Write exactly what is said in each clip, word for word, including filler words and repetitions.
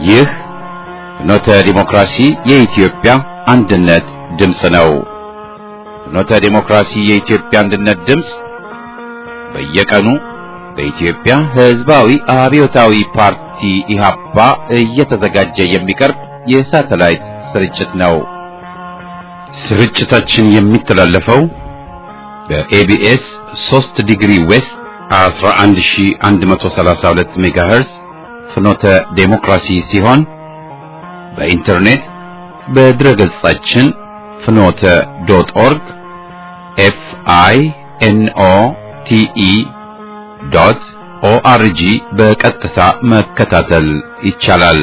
ይህ ፍኖተ ዲሞክራሲ የኢትዮጵያ አንድነት ድምፅ ነው። ፍኖተ ዲሞክራሲ የኢትዮጵያ አንድነት ድምፅ በየቀኑ በኢትዮጵያ ሕዝባዊ አብዮታዊ ፓርቲ ኢህአፓ እየተዘጋጀ የሚቀርብ የሳተላይት ስርጭት ነው። ስርጭታችን የሚተላለፈው በኤቢኤስ ሶስት ዲግሪ ዌስት አስራ አንድ ሺህ አንድ መቶ ሰላሳ ሁለት ሜጋሄርዝ ፍኖተ ዴሞክራሲ ሲሆን በኢንተርኔት በድረገጻችን ፍኖተ ዶት ኦርግ ኤፍ አይ ኤን ኦ ቲ ኢ ዶት ኦ አር ጂ በቀጥታ መከታተል ይቻላል።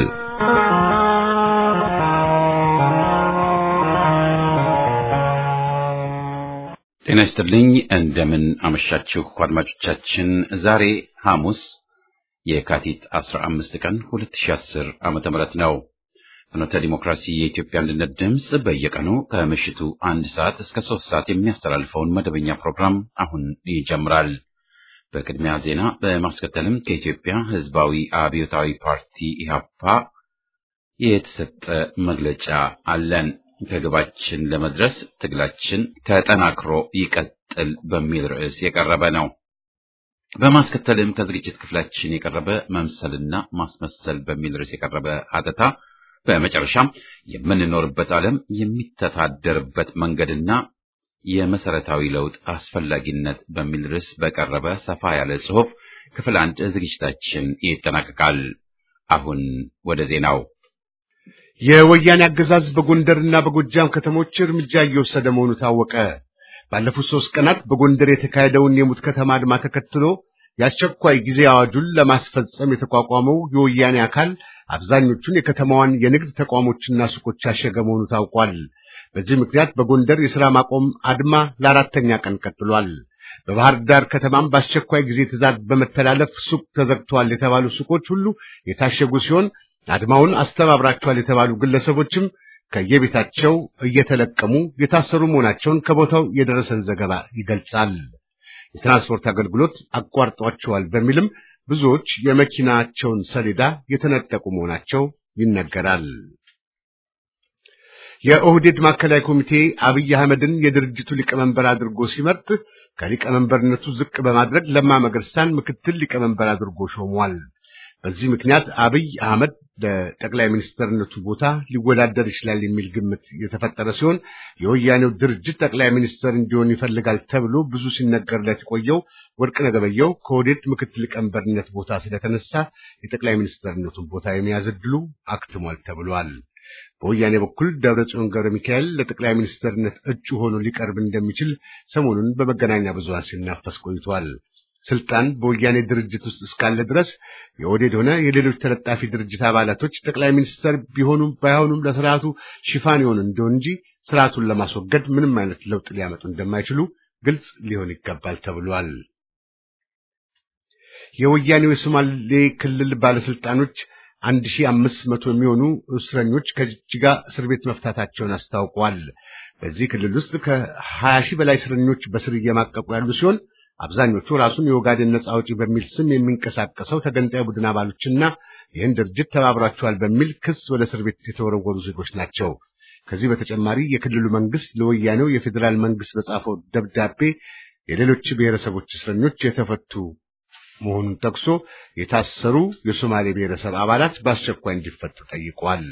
ጤና ይስጥልኝ። እንደምን አመሻችሁ አድማጮቻችን። ዛሬ ሐሙስ የካቲት አስራ አምስት ቀን ሁለት ሺህ አስር ዓመተ ምህረት ነው። ፍኖተ ዲሞክራሲ የኢትዮጵያ አንድነት ድምፅ በየቀኑ ከምሽቱ አንድ ሰዓት እስከ ሶስት ሰዓት የሚያስተላልፈውን መደበኛ ፕሮግራም አሁን ይጀምራል። በቅድሚያ ዜና፣ በማስከተልም ከኢትዮጵያ ሕዝባዊ አብዮታዊ ፓርቲ ኢህአፓ የተሰጠ መግለጫ አለን። ከግባችን ለመድረስ ትግላችን ተጠናክሮ ይቀጥል በሚል ርዕስ የቀረበ ነው። በማስከተልም ከዝግጅት ክፍላችን የቀረበ መምሰልና ማስመሰል በሚል ርዕስ የቀረበ ሀተታ፣ በመጨረሻም የምንኖርበት ዓለም የሚተዳደርበት መንገድና የመሰረታዊ ለውጥ አስፈላጊነት በሚል ርዕስ በቀረበ ሰፋ ያለ ጽሑፍ ክፍል አንድ ዝግጅታችን ይጠናቀቃል። አሁን ወደ ዜናው። የወያኔ አገዛዝ በጎንደርና በጎጃም ከተሞች እርምጃ እየወሰደ መሆኑ ታወቀ። ባለፉት ሶስት ቀናት በጎንደር የተካሄደውን የሙት ከተማ አድማ ተከትሎ የአስቸኳይ ጊዜ አዋጁን ለማስፈጸም የተቋቋመው የወያኔ አካል አብዛኞቹን የከተማዋን የንግድ ተቋሞችና ሱቆች ያሸገ መሆኑ ታውቋል። በዚህ ምክንያት በጎንደር የሥራ ማቆም አድማ ለአራተኛ ቀን ቀጥሏል። በባህር ዳር ከተማም በአስቸኳይ ጊዜ ትዕዛዝ በመተላለፍ ሱቅ ተዘግተዋል የተባሉ ሱቆች ሁሉ የታሸጉ ሲሆን አድማውን አስተባብራቸዋል የተባሉ ግለሰቦችም ከየቤታቸው እየተለቀሙ የታሰሩ መሆናቸውን ከቦታው የደረሰን ዘገባ ይገልጻል። የትራንስፖርት አገልግሎት አቋርጧቸዋል በሚልም ብዙዎች የመኪናቸውን ሰሌዳ የተነጠቁ መሆናቸው ይነገራል። የኦህዴድ ማዕከላዊ ኮሚቴ አብይ አህመድን የድርጅቱ ሊቀመንበር አድርጎ ሲመርጥ ከሊቀመንበርነቱ ዝቅ በማድረግ ለማ መገርሳን ምክትል ሊቀመንበር አድርጎ ሾሟል። በዚህ ምክንያት አብይ አህመድ ለጠቅላይ ሚኒስትርነቱ ቦታ ሊወዳደር ይችላል የሚል ግምት የተፈጠረ ሲሆን የወያኔው ድርጅት ጠቅላይ ሚኒስትር እንዲሆን ይፈልጋል ተብሎ ብዙ ሲነገርለት የቆየው ወርቅነህ ገበየሁ ከኦህዴድ ምክትል ሊቀመንበርነት ቦታ ስለተነሳ የጠቅላይ ሚኒስትርነቱን ቦታ የሚያዝ ዕድሉ አክትሟል ተብሏል። በወያኔ በኩል ደብረጽዮን ገብረ ሚካኤል ለጠቅላይ ሚኒስትርነት እጩ ሆኖ ሊቀርብ እንደሚችል ሰሞኑን በመገናኛ ብዙሃን ሲናፈስ ቆይቷል። ስልጣን በወያኔ ድርጅት ውስጥ እስካለ ድረስ የኦህዴድ ሆነ የሌሎች ተለጣፊ ድርጅት አባላቶች ጠቅላይ ሚኒስትር ቢሆኑም ባይሆኑም ለስርዓቱ ሽፋን ይሆን እንደው እንጂ ስርዓቱን ለማስወገድ ምንም አይነት ለውጥ ሊያመጡ እንደማይችሉ ግልጽ ሊሆን ይገባል ተብሏል። የወያኔው የሶማሌ ክልል ባለስልጣኖች አንድ ሺህ አምስት መቶ የሚሆኑ እስረኞች ከጅጅጋ እስር ቤት መፍታታቸውን አስታውቀዋል። በዚህ ክልል ውስጥ ከሀያ ሺህ በላይ እስረኞች በስር እየማቀቁ ያሉ ሲሆን አብዛኞቹ ራሱን የኦጋዴን ነጻ አውጪ በሚል ስም የሚንቀሳቀሰው ተገንጣይ ቡድን አባሎችና ይህን ድርጅት ተባብራቸዋል በሚል ክስ ወደ እስር ቤት የተወረወሩ ዜጎች ናቸው። ከዚህ በተጨማሪ የክልሉ መንግስት ለወያኔው የፌዴራል መንግስት በጻፈው ደብዳቤ የሌሎች ብሔረሰቦች እስረኞች የተፈቱ መሆኑን ጠቅሶ የታሰሩ የሶማሌ ብሔረሰብ አባላት በአስቸኳይ እንዲፈቱ ጠይቋል።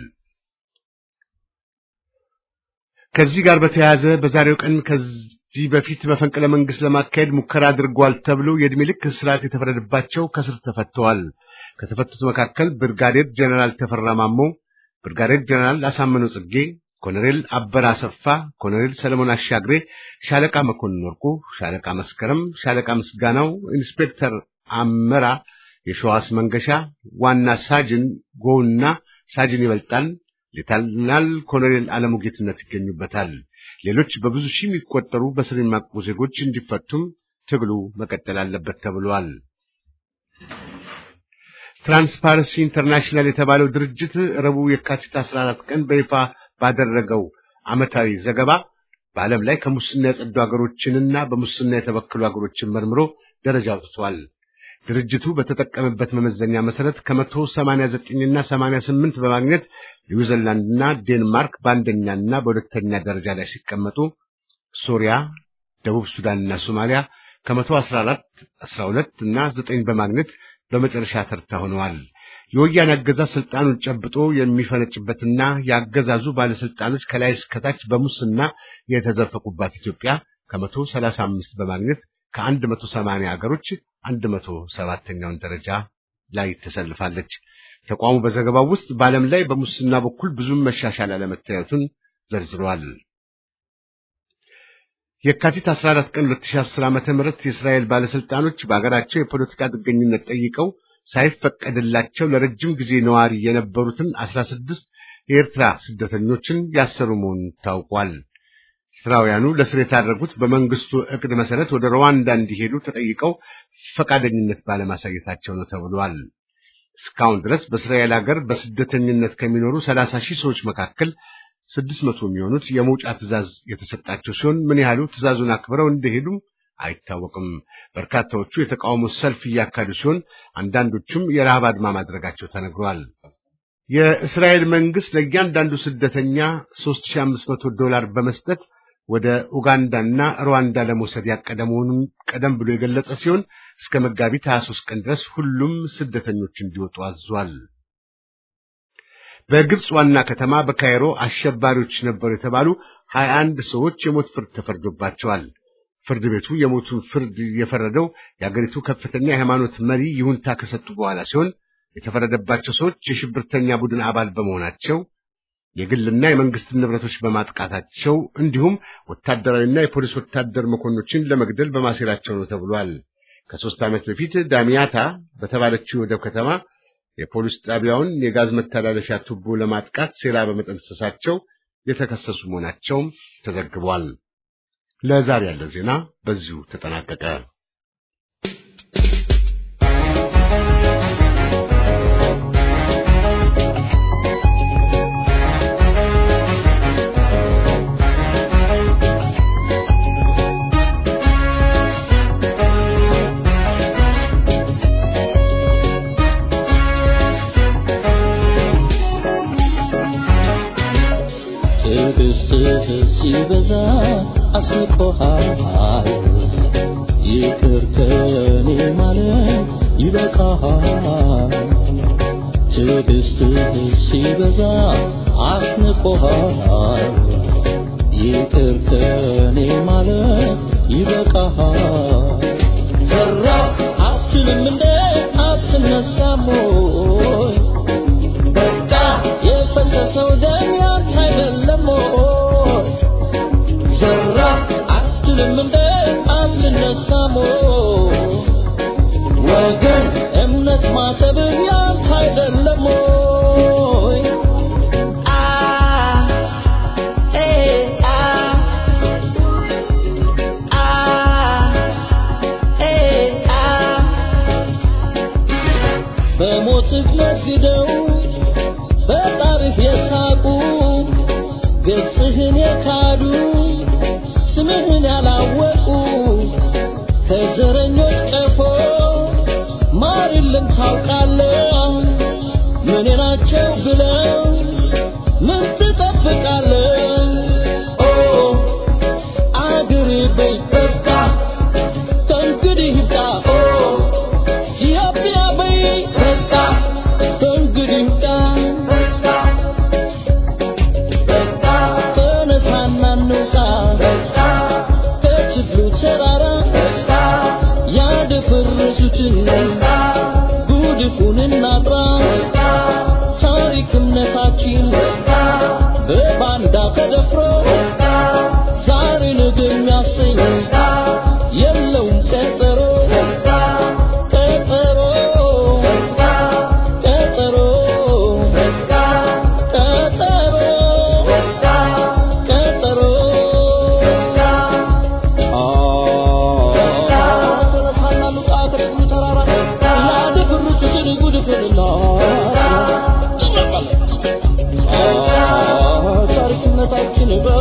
ከዚህ ጋር በተያያዘ በዛሬው ቀን ከዚህ በፊት መፈንቅለ መንግስት ለማካሄድ ሙከራ አድርጓል ተብሎ የዕድሜ ልክ እስራት የተፈረደባቸው ከስር ተፈተዋል። ከተፈቱት መካከል ብርጋዴር ጀነራል ተፈራ ማሞ፣ ብርጋዴር ጀነራል አሳምነው ጽጌ፣ ኮሎኔል አበራ አሰፋ፣ ኮሎኔል ሰለሞን አሻግሬ፣ ሻለቃ መኮንን ወርቁ፣ ሻለቃ መስከረም፣ ሻለቃ ምስጋናው፣ ኢንስፔክተር አመራ፣ የሸዋስ መንገሻ፣ ዋና ሳጅን ጎውና ሳጅን ይበልጣል፣ ሌተናል ኮሎኔል አለሙ ጌትነት ይገኙበታል። ሌሎች በብዙ ሺህ የሚቆጠሩ በስር የማቀቁ ዜጎች እንዲፈቱም ትግሉ መቀጠል አለበት ተብሏል። ትራንስፓረንሲ ኢንተርናሽናል የተባለው ድርጅት ረቡዕ የካቲት አስራ አራት ቀን በይፋ ባደረገው ዓመታዊ ዘገባ በዓለም ላይ ከሙስና የጸዱ ሀገሮችንና በሙስና የተበከሉ ሀገሮችን መርምሮ ደረጃ አውጥቷል። ድርጅቱ በተጠቀመበት መመዘኛ መሰረት ከመቶ ሰማንያ ዘጠኝ እና ሰማንያ ስምንት በማግኘት ኒውዚላንድና ዴንማርክ በአንደኛና በሁለተኛ ደረጃ ላይ ሲቀመጡ ሶሪያ፣ ደቡብ ሱዳንና ሶማሊያ ከመቶ አስራ አራት አስራ ሁለት እና ዘጠኝ በማግኘት በመጨረሻ ተርታ ሆነዋል። የወያኔ አገዛዝ ስልጣኑን ጨብጦ የሚፈነጭበትና ያገዛዙ ባለስልጣኖች ከላይ እስከ ታች በሙስና የተዘፈቁባት ኢትዮጵያ ከመቶ ሰላሳ አምስት በማግኘት ከአንድ መቶ ሰማንያ ሀገሮች አንድ መቶ ሰባተኛውን ደረጃ ላይ ተሰልፋለች። ተቋሙ በዘገባው ውስጥ በዓለም ላይ በሙስና በኩል ብዙም መሻሻል አለመታየቱን ዘርዝሯል። የካቲት አስራ አራት ቀን ሁለት ሺህ አስር ዓመተ ምህረት የእስራኤል ባለስልጣኖች በአገራቸው የፖለቲካ ጥገኝነት ጠይቀው ሳይፈቀድላቸው ለረጅም ጊዜ ነዋሪ የነበሩትን አስራ ስድስት የኤርትራ ስደተኞችን ያሰሩ መሆኑን ታውቋል። ኤርትራውያኑ ለስር የታረጉት በመንግስቱ ዕቅድ መሰረት ወደ ሩዋንዳ እንዲሄዱ ተጠይቀው ፈቃደኝነት ባለማሳየታቸው ነው ተብሏል። እስካሁን ድረስ በእስራኤል ሀገር በስደተኝነት ከሚኖሩ ሰላሳ ሺህ ሰዎች መካከል ስድስት መቶ የሚሆኑት የመውጫ ትዕዛዝ የተሰጣቸው ሲሆን ምን ያህሉ ትዕዛዙን አክብረው እንደሄዱ አይታወቅም። በርካታዎቹ የተቃውሞ ሰልፍ እያካሄዱ ሲሆን አንዳንዶቹም የረሃብ አድማ ማድረጋቸው ተነግሯል። የእስራኤል መንግስት ለእያንዳንዱ ስደተኛ ሦስት ሺህ አምስት መቶ ዶላር በመስጠት ወደ ኡጋንዳና ሩዋንዳ ለመውሰድ ያቀደ መሆኑን ቀደም ብሎ የገለጸ ሲሆን እስከ መጋቢት ሃያ ሦስት ቀን ድረስ ሁሉም ስደተኞች እንዲወጡ አዟል። በግብጽ ዋና ከተማ በካይሮ አሸባሪዎች ነበሩ የተባሉ ሀያ አንድ ሰዎች የሞት ፍርድ ተፈርዶባቸዋል። ፍርድ ቤቱ የሞቱን ፍርድ የፈረደው የአገሪቱ ከፍተኛ የሃይማኖት መሪ ይሁንታ ከሰጡ በኋላ ሲሆን የተፈረደባቸው ሰዎች የሽብርተኛ ቡድን አባል በመሆናቸው የግልና የመንግስት ንብረቶች በማጥቃታቸው እንዲሁም ወታደራዊና የፖሊስ ወታደር መኮንኖችን ለመግደል በማሴራቸው ነው ተብሏል። ከሶስት ዓመት በፊት ዳሚያታ በተባለችው ወደብ ከተማ የፖሊስ ጣቢያውን የጋዝ መተላለፊያ ቱቦ ለማጥቃት ሴራ በመጠንሰሳቸው የተከሰሱ መሆናቸው ተዘግቧል። ለዛሬ ያለው ዜና በዚሁ ተጠናቀቀ። ሲበዛ አስቆሃል ይቅር ከኔ ማለት ይበቃሃል። ትዕግስትህ ሲበዛ አስቆሃል ይቅር ከኔ ማለት ይበቃሃል። ፈራ አትልም እንደ አትነሳም ወይ በቃ የፈሰሰው ደም ያንተ አይደለም ወይ ዘራ አትልም እንደ አትነሳም ወገን እምነት ማሰብ ያንተ አይደለም ወይ አ ኤ አ አ ኤ አ በሞትህ ነግደው በጣሪፍ የሳቁ ገጽህን የካዱ ስምህን ያላወቁ ከዘረኞች ቀፎ ማር የለም ታውቃለህ። ምን ናቸው ብለው ምን ትጠብቃለህ? ኦ አገሬ በይ በቃ ከእንግዲህ ይብቃ። ኦ ኢትዮጵያ በይ በቃ ከእንግዲህ ይብቃ። ተነሳና እንውጣ ከችግሩ ተራራ ያደፈረሱትን ጉድፉን እናጥራ። ታሪክ እምነታችን በባንዳ ተደፍሮ ዛሬ ነገ የሚያሰኝ የለውም ቀጠሮ ቀጠሮ ቀጠሮ ቀጠሮ ቀጠሮ ተነሳና እንውጣ ከችግሩ ተራራ ያደፈረሱትን ጉድፉን እናጥራ። ታሪክነታችን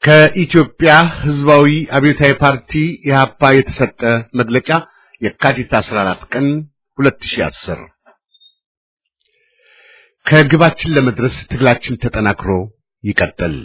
ከኢትዮጵያ ህዝባዊ አብዮታዊ ፓርቲ ኢህአፓ የተሰጠ መግለጫ የካቲት አስራ አራት ቀን ሁለት ሺህ አስር ከግባችን ለመድረስ ትግላችን ተጠናክሮ ይቀጥል።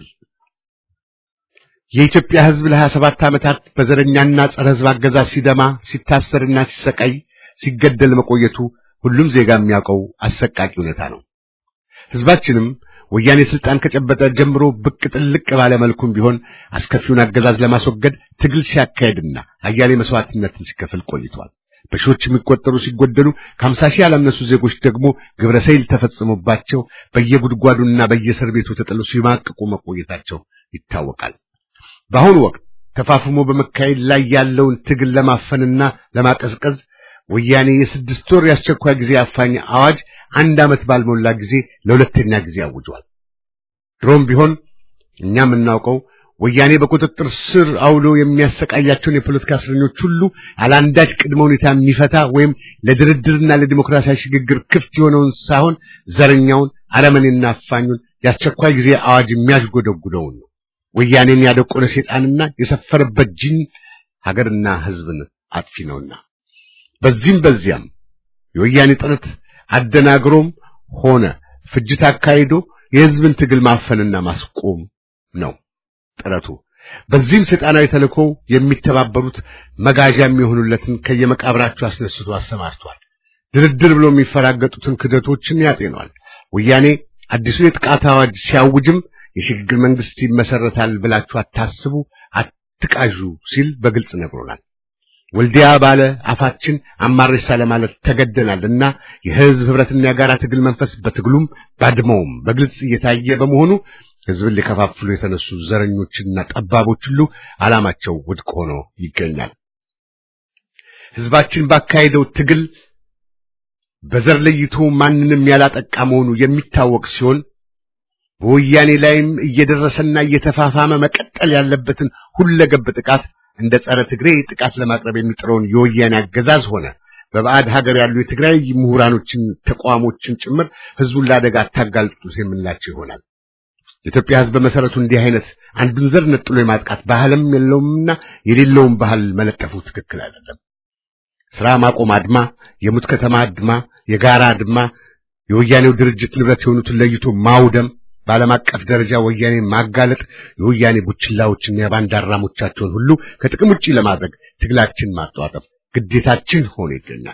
የኢትዮጵያ ህዝብ ለሀያ ሰባት ዓመታት በዘረኛና ጸረ ህዝብ አገዛዝ ሲደማ ሲታሰርና ሲሰቃይ ሲገደል መቆየቱ ሁሉም ዜጋ የሚያውቀው አሰቃቂ ሁኔታ ነው። ህዝባችንም ወያኔ ስልጣን ከጨበጠ ጀምሮ ብቅ ጥልቅ ባለ መልኩም ቢሆን አስከፊውን አገዛዝ ለማስወገድ ትግል ሲያካሄድና አያሌ መስዋዕትነትን ሲከፍል ቆይቷል። በሺዎች የሚቆጠሩ ሲጎደሉ ከሀምሳ ሺህ ያላነሱ ዜጎች ደግሞ ግብረ ሰይል ተፈጽሞባቸው በየጉድጓዱና በየእስር ቤቱ ተጥለው ሲማቅቁ መቆየታቸው ይታወቃል። በአሁኑ ወቅት ተፋፍሞ በመካሄድ ላይ ያለውን ትግል ለማፈንና ለማቀዝቀዝ ወያኔ የስድስት ወር ያስቸኳይ ጊዜ አፋኝ አዋጅ አንድ ዓመት ባልሞላ ጊዜ ለሁለተኛ ጊዜ አውጇል። ድሮም ቢሆን እኛም እናውቀው ወያኔ በቁጥጥር ስር አውሎ የሚያሰቃያቸውን የፖለቲካ እስረኞች ሁሉ አላንዳች ቅድመ ሁኔታ የሚፈታ ወይም ለድርድርና ለዲሞክራሲያዊ ሽግግር ክፍት የሆነውን ሳይሆን ዘረኛውን አረመኔና አፋኙን ያስቸኳይ ጊዜ አዋጅ የሚያስጎደጉደውን ነው። ወያኔን ያደቆነ ሰይጣንና የሰፈረበት ጂን ሀገርና ህዝብን አጥፊ ነውና በዚህም በዚያም የወያኔ ጥረት አደናግሮም ሆነ ፍጅት አካሂዶ የህዝብን ትግል ማፈንና ማስቆም ነው ጥረቱ። በዚህም ሰይጣናዊ ተልእኮ የሚተባበሩት መጋዣ የሚሆኑለትን ከየመቃብራቸው አስነስቶ አሰማርቷል። ድርድር ብሎ የሚፈራገጡትን ክደቶችን ያጤኗል። ወያኔ አዲሱ የጥቃት አዋጅ ሲያውጅም የሽግግር መንግስት ይመሰረታል ብላችሁ አታስቡ አትቃዡ ሲል በግልጽ ነግሮናል። ወልዲያ ባለ አፋችን አማርሳ ለማለት ተገደናልና የህዝብ ህብረትና የጋራ ትግል መንፈስ በትግሉም ባድመውም በግልጽ እየታየ በመሆኑ ህዝብን ሊከፋፍሉ የተነሱ ዘረኞችና ጠባቦች ሁሉ ዓላማቸው ውድቅ ሆኖ ይገኛል። ህዝባችን ባካሄደው ትግል በዘር ለይቶ ማንንም ያላጠቃ መሆኑ የሚታወቅ ሲሆን በወያኔ ላይም እየደረሰና እየተፋፋመ መቀጠል ያለበትን ሁለገብ ጥቃት እንደ ጸረ ትግሬ ጥቃት ለማቅረብ የሚጥረውን የወያኔ አገዛዝ ሆነ በባዕድ ሀገር ያሉ የትግራይ ምሁራኖችን ተቋሞችን ጭምር ህዝቡን ለአደጋ አታጋልጡት የምንላቸው ይሆናል። የኢትዮጵያ ህዝብ በመሰረቱ እንዲህ አይነት አንዱን ዘር ነጥሎ የማጥቃት ባህልም የለውምና የሌለውን ባህል መለጠፉ ትክክል አይደለም። ስራ ማቆም አድማ፣ የሙት ከተማ አድማ፣ የጋራ አድማ፣ የወያኔው ድርጅት ንብረት የሆኑትን ለይቶ ማውደም፣ በዓለም አቀፍ ደረጃ ወያኔ ማጋለጥ የወያኔ ቡችላዎችና የባንዳራሞቻቸውን ሁሉ ከጥቅም ውጪ ለማድረግ ትግላችን ማጧጠፍ ግዴታችን ሆኖ ይገኛል።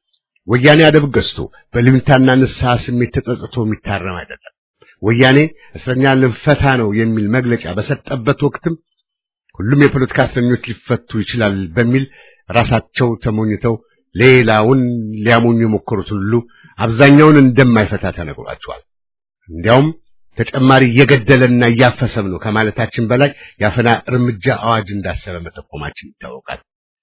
ወያኔ አደብ ገዝቶ በልምታና ንስሐ ስሜት ተጸጽቶ የሚታረም አይደለም። ወያኔ እስረኛ ልንፈታ ነው የሚል መግለጫ በሰጠበት ወቅትም ሁሉም የፖለቲካ እስረኞች ሊፈቱ ይችላል በሚል ራሳቸው ተሞኝተው ሌላውን ሊያሞኙ የሞከሩት ሁሉ አብዛኛውን እንደማይፈታ ተነግሯቸዋል። እንዲያውም ተጨማሪ እየገደለና እያፈሰም ነው ከማለታችን በላይ ያፈና እርምጃ አዋጅ እንዳሰበ መጠቆማችን ይታወቃል።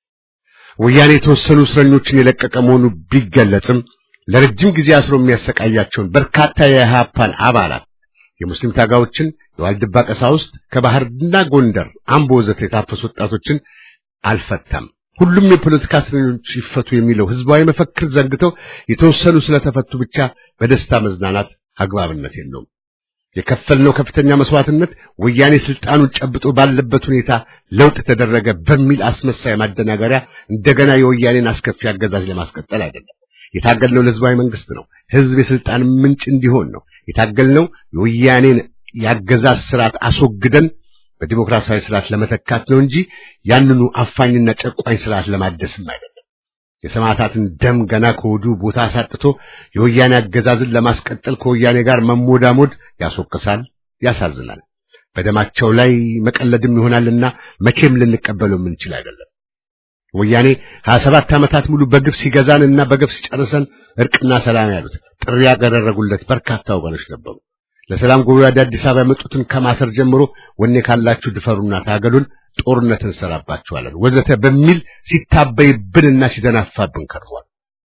ወያኔ የተወሰኑ እስረኞችን የለቀቀ መሆኑ ቢገለጽም ለረጅም ጊዜ አስሮ የሚያሰቃያቸውን በርካታ የኢህአፓን አባላት የሙስሊም ታጋዮችን የዋልድባ ቀሳውስት ከባህርና ጎንደር አምቦ ወዘተ የታፈሱ ወጣቶችን አልፈታም። ሁሉም የፖለቲካ እስረኞች ይፈቱ የሚለው ህዝባዊ መፈክር ዘንግተው የተወሰኑ ስለተፈቱ ብቻ በደስታ መዝናናት አግባብነት የለውም። የከፈልነው ከፍተኛ መስዋዕትነት ወያኔ ስልጣኑን ጨብጦ ባለበት ሁኔታ ለውጥ ተደረገ በሚል አስመሳይ ማደናገሪያ እንደገና የወያኔን አስከፊ አገዛዝ ለማስቀጠል አይደለም። የታገልነው ለህዝባዊ መንግስት ነው። ህዝብ የስልጣን ምንጭ እንዲሆን ነው የታገልነው። የወያኔን ያገዛዝ ስርዓት አስወግደን በዲሞክራሲያዊ ስርዓት ለመተካት ነው እንጂ ያንኑ አፋኝና ጨቋኝ ስርዓት ለማደስም አይደለም። የሰማዕታትን ደም ገና ከወዱ ቦታ አሳጥቶ የወያኔ አገዛዝን ለማስቀጠል ከወያኔ ጋር መሞዳሞድ ያስወቅሳል፣ ያሳዝናል። በደማቸው ላይ መቀለድም ይሆናልና መቼም ልንቀበለው የምንችል አይደለም። ወያኔ ሀያ ሰባት ዓመታት ሙሉ በግፍ ሲገዛንና በግፍ ሲጨርሰን እርቅና ሰላም ያሉት ጥሪ ያደረጉለት በርካታ ወገኖች ነበሩ። ለሰላም ጉባኤ አዲስ አበባ የመጡትን ከማሰር ጀምሮ ወኔ ካላችሁ ድፈሩና ታገሉን፣ ጦርነትን ሰራባችኋለን ወዘተ በሚል ሲታበይብንና ሲደናፋብን ከርሟል።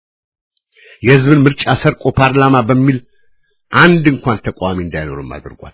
የህዝብን ምርጫ ሰርቆ ፓርላማ በሚል አንድ እንኳን ተቋሚ እንዳይኖርም አድርጓል።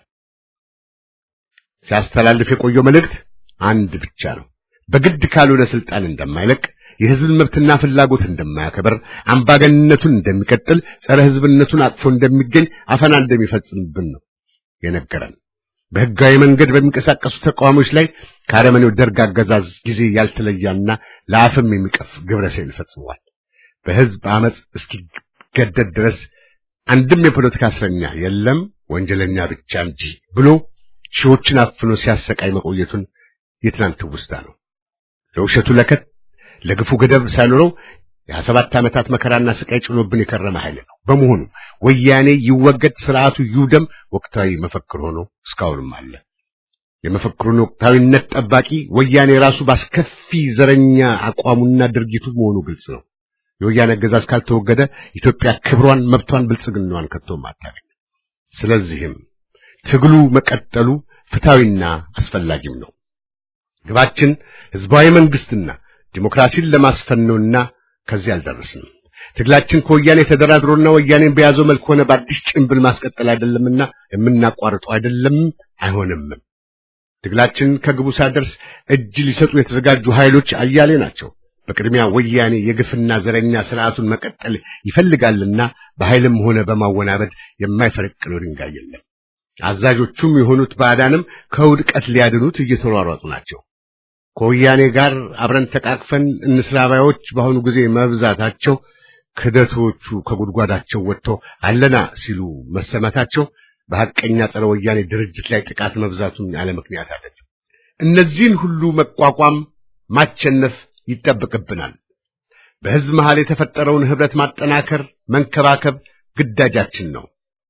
ሲያስተላልፍ የቆየው መልእክት አንድ ብቻ ነው። በግድ ካልሆነ ስልጣን እንደማይለቅ፣ የህዝብን መብትና ፍላጎት እንደማያከብር፣ አምባገነንነቱን እንደሚቀጥል፣ ጸረ ህዝብነቱን አጥፎ እንደሚገኝ፣ አፈና እንደሚፈጽምብን ነው የነገረን። በህጋዊ መንገድ በሚንቀሳቀሱ ተቃዋሚዎች ላይ ካረመኔው ደርግ አገዛዝ ጊዜ ያልተለያና ለአፍም የሚቀፍ ግብረሰይል ፈጽሟል። በህዝብ አመጽ እስኪገደድ ድረስ አንድም የፖለቲካ እስረኛ የለም ወንጀለኛ ብቻ እንጂ ብሎ ሺዎችን አፍኖ ሲያሰቃይ መቆየቱን የትናንት ውስታ ነው። ለውሸቱ ለከት ለግፉ ገደብ ሳይኖረው የ27 ዓመታት መከራና ስቃይ ጭኖብን የከረመ ኃይል ነው። በመሆኑ ወያኔ ይወገድ ስርዓቱ ይውደም ወቅታዊ መፈክር ሆኖ እስካሁንም አለ። የመፈክሩን ወቅታዊነት ጠባቂ ወያኔ ራሱ ባስከፊ ዘረኛ አቋሙና ድርጊቱ መሆኑ ግልጽ ነው። የወያኔ አገዛዝ ካልተወገደ ኢትዮጵያ ክብሯን መብቷን ብልጽግናዋን ከቶም አታገኝም። ስለዚህም ትግሉ መቀጠሉ ፍትሃዊና አስፈላጊም ነው። ግባችን ህዝባዊ መንግስትና ዲሞክራሲን ለማስፈን ነውና ከዚህ አልደረስንም። ትግላችን ከወያኔ ተደራድሮና ወያኔን በያዘው መልክ ሆነ በአዲስ ጭንብል ማስቀጠል አይደለምና የምናቋርጠው አይደለም አይሆንም። ትግላችን ከግቡ ሳይደርስ እጅ ሊሰጡ የተዘጋጁ ኃይሎች አያሌ ናቸው። በቅድሚያ ወያኔ የግፍና ዘረኛ ስርዓቱን መቀጠል ይፈልጋልና በኃይልም ሆነ በማወናበድ የማይፈረቅለው ድንጋይ የለም። አዛዦቹም የሆኑት ባዕዳንም ከውድቀት ሊያድኑት እየተሯሯጡ ናቸው። ከወያኔ ጋር አብረን ተቃቅፈን እንስራባዮች በአሁኑ ጊዜ መብዛታቸው ክደቶቹ ከጉድጓዳቸው ወጥተው አለና ሲሉ መሰማታቸው በሐቀኛ ጸረ ወያኔ ድርጅት ላይ ጥቃት መብዛቱን ያለ ምክንያት አይደለም። እነዚህን ሁሉ መቋቋም ማቸነፍ ይጠበቅብናል። በህዝብ መሃል የተፈጠረውን ህብረት ማጠናከር መንከባከብ ግዳጃችን ነው።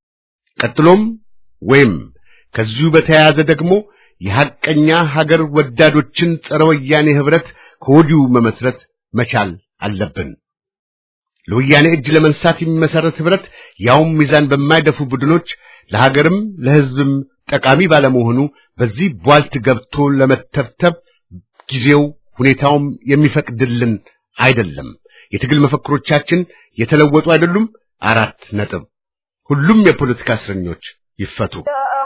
ቀጥሎም ወይም ከዚሁ በተያያዘ ደግሞ የሐቀኛ ሀገር ወዳዶችን ጸረ ወያኔ ህብረት ከወዲሁ መመስረት መቻል አለብን። ለወያኔ እጅ ለመንሳት የሚመሰረት ህብረት ያውም ሚዛን በማይደፉ ቡድኖች ለሀገርም ለህዝብም ጠቃሚ ባለመሆኑ በዚህ ቧልት ገብቶ ለመተብተብ ጊዜው ሁኔታውም የሚፈቅድልን አይደለም። የትግል መፈክሮቻችን የተለወጡ አይደሉም። አራት ነጥብ። ሁሉም የፖለቲካ እስረኞች ይፈቱ።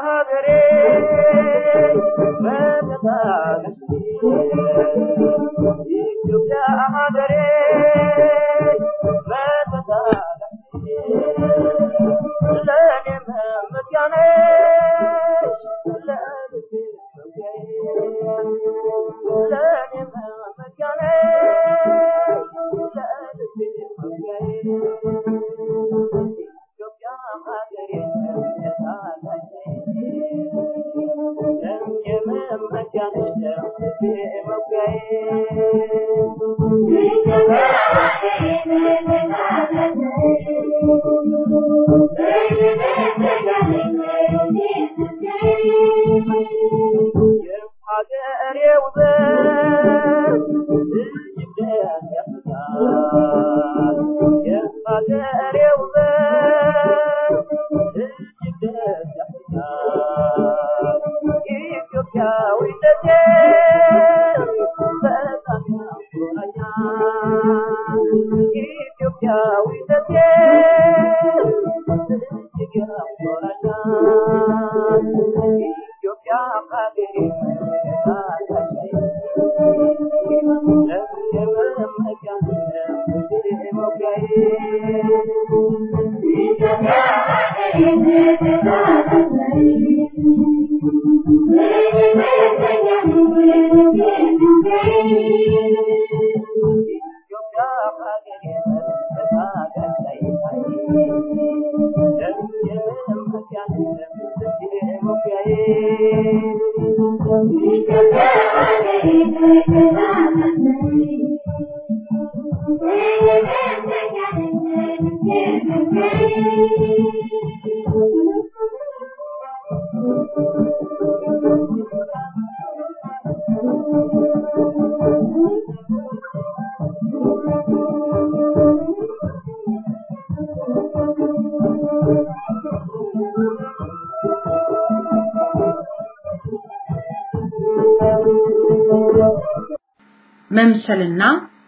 መምሰልና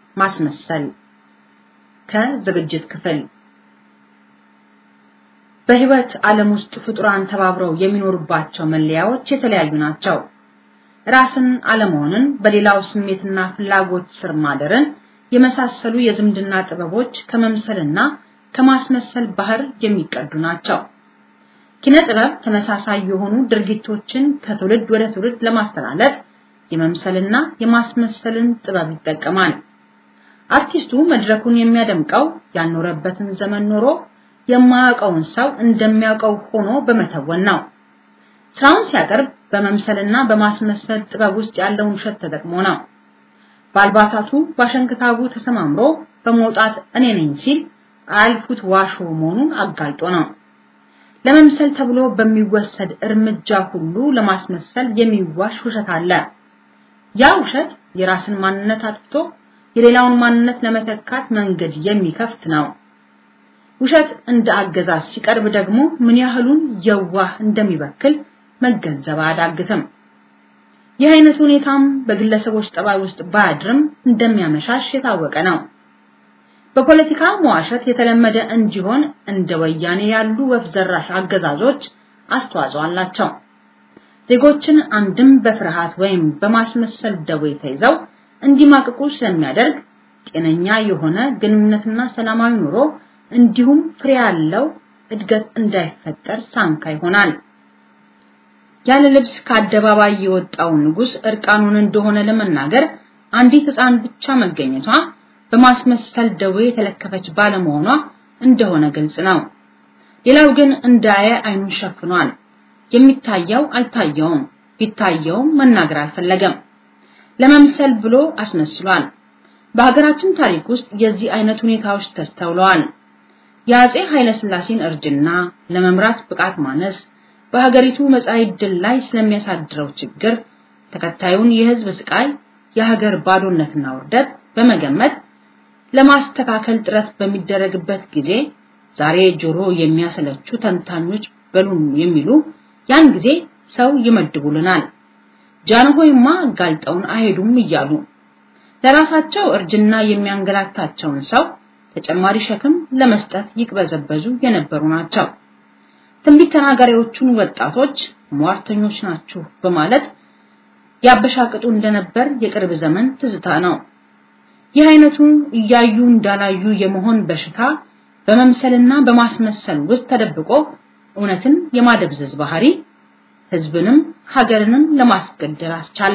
ማስመሰል ከዝግጅት ክፍል በህይወት ዓለም ውስጥ ፍጡራን ተባብረው የሚኖሩባቸው መለያዎች የተለያዩ ናቸው። ራስን አለመሆንን በሌላው ስሜትና ፍላጎት ስር ማደርን የመሳሰሉ የዝምድና ጥበቦች ከመምሰልና ከማስመሰል ባህር የሚቀዱ ናቸው። ኪነ ጥበብ ተመሳሳይ የሆኑ ድርጊቶችን ከትውልድ ወደ ትውልድ ለማስተላለፍ የመምሰልና የማስመሰልን ጥበብ ይጠቀማል። አርቲስቱ መድረኩን የሚያደምቀው ያኖረበትን ዘመን ኖሮ የማያውቀውን ሰው እንደሚያውቀው ሆኖ በመተወን ነው። ስራውን ሲያቀርብ በመምሰልና በማስመሰል ጥበብ ውስጥ ያለውን ሸት ተጠቅሞ ነው። ባልባሳቱ ባሸንክታቡ ተሰማምሮ በመውጣት እኔ ነኝ ሲል አልፉት ዋሾ መሆኑን አጋልጦ ነው። ለመምሰል ተብሎ በሚወሰድ እርምጃ ሁሉ ለማስመሰል የሚዋሽ ውሸት አለ። ያ ውሸት የራስን ማንነት አጥፍቶ የሌላውን ማንነት ለመተካት መንገድ የሚከፍት ነው። ውሸት እንደ አገዛዝ ሲቀርብ ደግሞ ምን ያህሉን የዋህ እንደሚበክል መገንዘብ አዳግትም። ይህ አይነት ሁኔታም በግለሰቦች ጠባይ ውስጥ ባድርም እንደሚያመሻሽ የታወቀ ነው። በፖለቲካ መዋሸት የተለመደ እንዲሆን እንደ ወያኔ ያሉ ወፍ ዘራሽ አገዛዞች አስተዋጽኦ አላቸው። ዜጎችን አንድም በፍርሃት ወይም በማስመሰል ደዌ ተይዘው እንዲማቅቁ ስለሚያደርግ ጤነኛ የሆነ ግንኙነትና ሰላማዊ ኑሮ እንዲሁም ፍሬ ያለው እድገት እንዳይፈጠር ሳንካ ይሆናል። ያለ ልብስ ከአደባባይ የወጣው ንጉስ እርቃኑን እንደሆነ ለመናገር አንዲት ሕፃን ብቻ መገኘቷ በማስመሰል ደዌ የተለከፈች ባለመሆኗ እንደሆነ ግልጽ ነው። ሌላው ግን እንዳየ አይኑን ሸፍኗል። የሚታየው አልታየውም፣ ቢታየው መናገር አልፈለገም። ለመምሰል ብሎ አስመስሏል። በሀገራችን ታሪክ ውስጥ የዚህ አይነት ሁኔታዎች ተስተውለዋል። የአፄ ኃይለ ሥላሴን እርጅና፣ ለመምራት ብቃት ማነስ፣ በሀገሪቱ መጻኢ ዕድል ላይ ስለሚያሳድረው ችግር፣ ተከታዩን የህዝብ ስቃይ፣ የሀገር ባዶነትና ውርደት በመገመት ለማስተካከል ጥረት በሚደረግበት ጊዜ ዛሬ ጆሮ የሚያሰለቹ ተንታኞች በሉን የሚሉ ያን ጊዜ ሰው ይመድቡልናል። ጃንሆይማ ጋልጠውን አይሄዱም እያሉ ለራሳቸው እርጅና የሚያንገላታቸውን ሰው ተጨማሪ ሸክም ለመስጠት ይቅበዘበዙ የነበሩ ናቸው። ትንቢት ተናጋሪዎቹን ወጣቶች ሟርተኞች ናችሁ በማለት ያበሻቅጡ እንደነበር የቅርብ ዘመን ትዝታ ነው። ይህ አይነቱ እያዩ እንዳላዩ የመሆን በሽታ በመምሰልና በማስመሰል ውስጥ ተደብቆ እውነትን የማደብዘዝ ባህሪ ህዝብንም ሀገርንም ለማስገደል አስቻለ።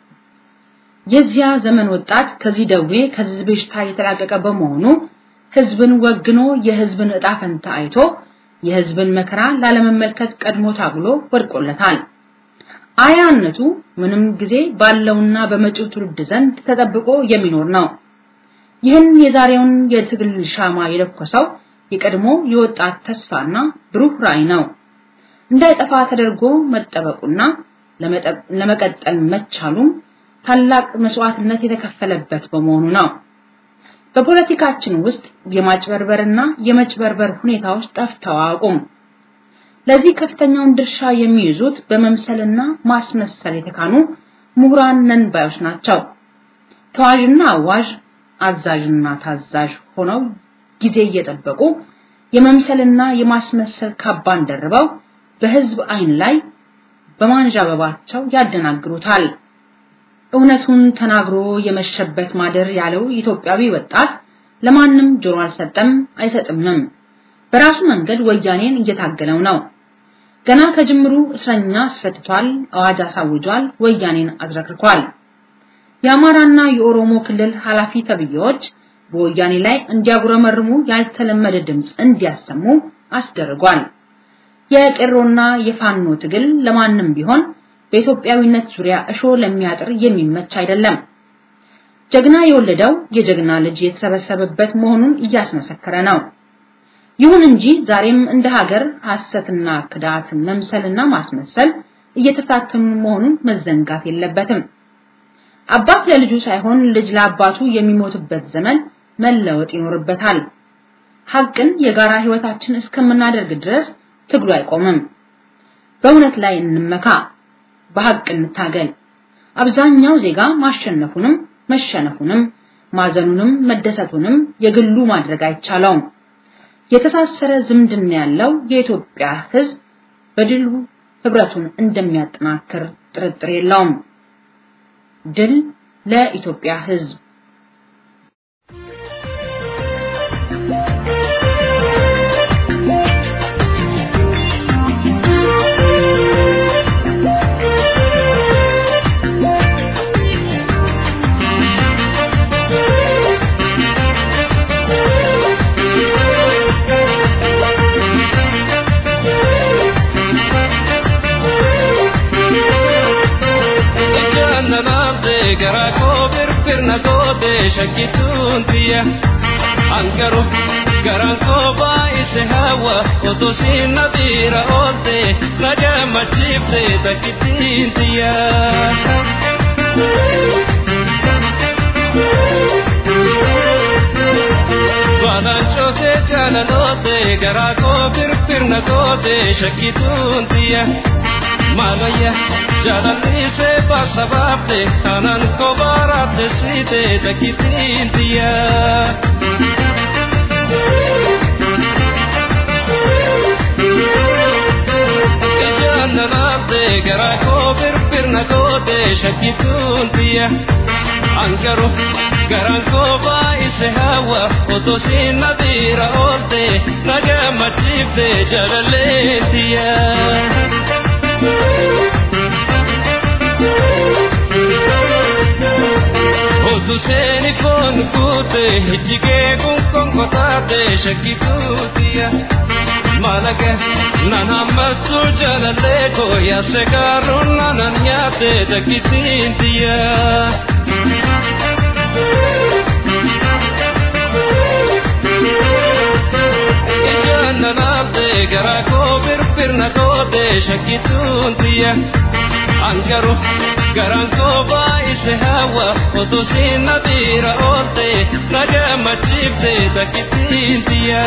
የዚያ ዘመን ወጣት ከዚህ ደዌ ከዚህ በሽታ የተላቀቀ በመሆኑ ህዝብን ወግኖ የህዝብን ዕጣ ፈንታ አይቶ የህዝብን መከራ ላለመመልከት ቀድሞ ታግሎ ወድቆለታል። አያነቱ ምንም ጊዜ ባለውና በመጪው ትውልድ ዘንድ ተጠብቆ የሚኖር ነው። ይህን የዛሬውን የትግል ሻማ የለኮሰው የቀድሞ የወጣት ተስፋና ብሩህ ራዕይ ነው። እንዳይጠፋ ተደርጎ መጠበቁና ለመቀጠል መቻሉ ታላቅ መስዋዕትነት የተከፈለበት በመሆኑ ነው። በፖለቲካችን ውስጥ የማጭበርበርና የመጭበርበር ሁኔታዎች ጠፍተው አቁም። ለዚህ ከፍተኛውን ድርሻ የሚይዙት በመምሰልና ማስመሰል የተካኑ ምሁራን ነን ባዮች ናቸው። ተዋዥና አዋዥ፣ አዛዥና ታዛዥ ሆነው ጊዜ እየጠበቁ የመምሰልና የማስመሰል ካባን ደርበው በህዝብ አይን ላይ በማንዣበባቸው ያደናግሩታል። እውነቱን ተናግሮ የመሸበት ማደር ያለው ኢትዮጵያዊ ወጣት ለማንም ጆሮ አልሰጠም አይሰጥምም። በራሱ መንገድ ወያኔን እየታገለው ነው። ገና ከጅምሩ እስረኛ አስፈትቷል፣ አዋጅ አሳውጇል፣ ወያኔን አዝረክርኳል። የአማራና የኦሮሞ ክልል ኃላፊ ተብዮች በወያኔ ላይ እንዲያጉረመርሙ ያልተለመደ ድምጽ እንዲያሰሙ አስደርጓል። የቄሮና የፋኖ ትግል ለማንም ቢሆን በኢትዮጵያዊነት ዙሪያ እሾ ለሚያጥር የሚመች አይደለም። ጀግና የወለደው የጀግና ልጅ የተሰበሰበበት መሆኑን እያስመሰከረ ነው። ይሁን እንጂ ዛሬም እንደ ሀገር ሐሰትና ክዳት መምሰልና ማስመሰል እየተፈታተኑ መሆኑን መዘንጋት የለበትም። አባት ለልጁ ሳይሆን ልጅ ለአባቱ የሚሞትበት ዘመን መለወጥ ይኖርበታል። ሐቅን የጋራ ህይወታችን እስከምናደርግ ድረስ ትግሉ አይቆምም። በእውነት ላይ እንመካ፣ በሐቅ እንታገል። አብዛኛው ዜጋ ማሸነፉንም መሸነፉንም ማዘኑንም መደሰቱንም የግሉ ማድረግ አይቻለውም። የተሳሰረ ዝምድና ያለው የኢትዮጵያ ህዝብ በድሉ ህብረቱን እንደሚያጠናክር ጥርጥር የለውም። ድል ለኢትዮጵያ ህዝብ! garako birpirna gote shakituntiya Ankaro garanko ba ise hawa otosin nadira olte Nagama chifte takitintiya Balancho se chalanote garako birpirna gote shakituntiya Malaya jalani se pasabate anan ko barate site takitintiya Ijanalate garako birpirna gote shakituntiya Ankaro garanko ba ise hawa otosin nadira olte nagama chifte jalaletiya Otu seni kon kute hijike kun kon kotate shakitutiya Malaga nanamatu jalaleko ya sekarun nananyate takitintiya Ijanalate garako birpirna gote shakituntiya Ankaro garanko ba ise hawa otosin nadira olte nagama chifte takitintiya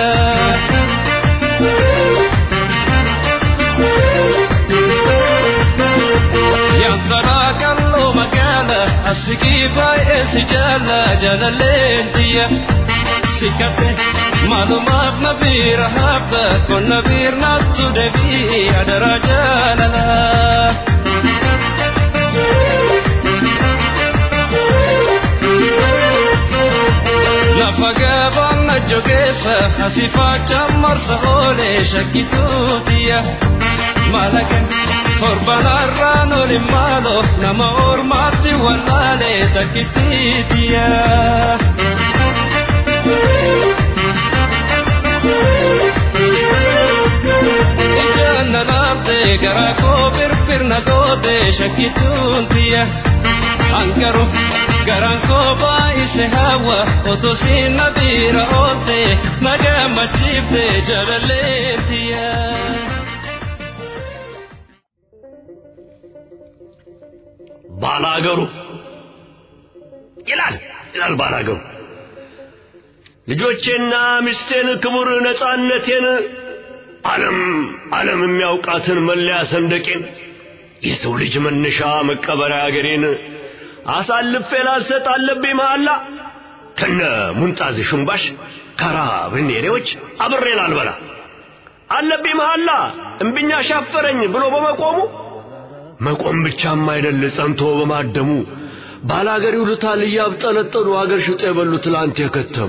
Yantara kallo magala asiki ba esijala jalalentiya Sikate malumat nabira hafta kon nabir natsu devi adara jalala Lafagaban najogesa asifa chamar sahole shakitutiya Malaga sorbanarra no limalo nama ormati walale takitiya Ijanalate garako birpirna gote shakituntiya Ankaro garanko ba ise hawa otosin nadira olte nagama chifte jalaletiya ባላገሩ ይላል ይላል ባላገሩ ልጆቼና ሚስቴን ክቡር ነፃነቴን ዓለም ዓለም የሚያውቃትን መለያ ሰንደቄን የሰው ልጅ መነሻ መቀበሪያ አገሬን አሳልፌ ላልሰጥ አለብኝ መሐላ ከነ ሙንጣዝ ሹምባሽ ካራቢኔሮች አብሬ ላልበላ አለብኝ መሐላ እምብኛ ሻፈረኝ ብሎ በመቆሙ መቆም ብቻም አይደል ጸንቶ በማደሙ ባላገሪው ልታል ያብጠለጠሉ አገር ሽጦ የበሉት ላንተ የከተሙ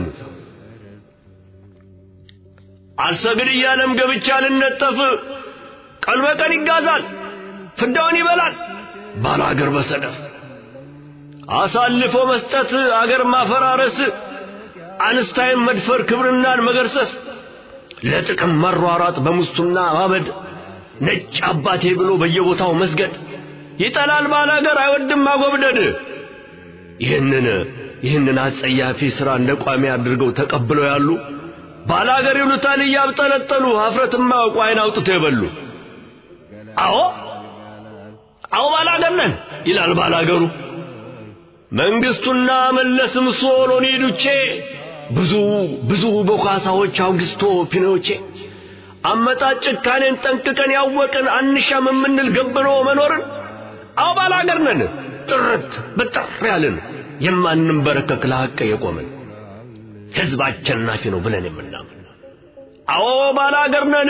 አልሰግድ ያለም ገብቻ ልነጠፍ ቀልበቀን ይጋዛል ፍዳውን ይበላል ባላገር በሰደፍ አሳልፎ መስጠት አገር ማፈራረስ አንስታይም መድፈር ክብርናን መገርሰስ ለጥቅም መሯሯጥ በሙስቱና ማበድ ነጭ አባቴ ብሎ በየቦታው መስገድ ይጠላል ባላገር አይወድም ማጎብደድ ይህንን ይህንን አጸያፊ ስራ እንደቋሚ አድርገው ተቀብለው ያሉ ባላገር ይሉታል ያብጠለጠሉ ሀፍረትም ማውቁ አይን አውጥተው ይበሉ አዎ አዎ ባላገር ነን ይላል ባላገሩ መንግስቱና መለስም ሶሎኒ ዱቼ ብዙ ብዙ በኳሳዎች አውግስቶ ፒኖቼ አመጣጭ ካኔን ጠንቅቀን ያወቅን አንሻም ምንል ገብሮ መኖርን አው ባላገር ነን ጥርት በጥር ያለን የማንንም በረከክ ለሐቅ የቆመን ህዝባችን ናፊ ነው ብለን የምናምን አው ባላገር ነን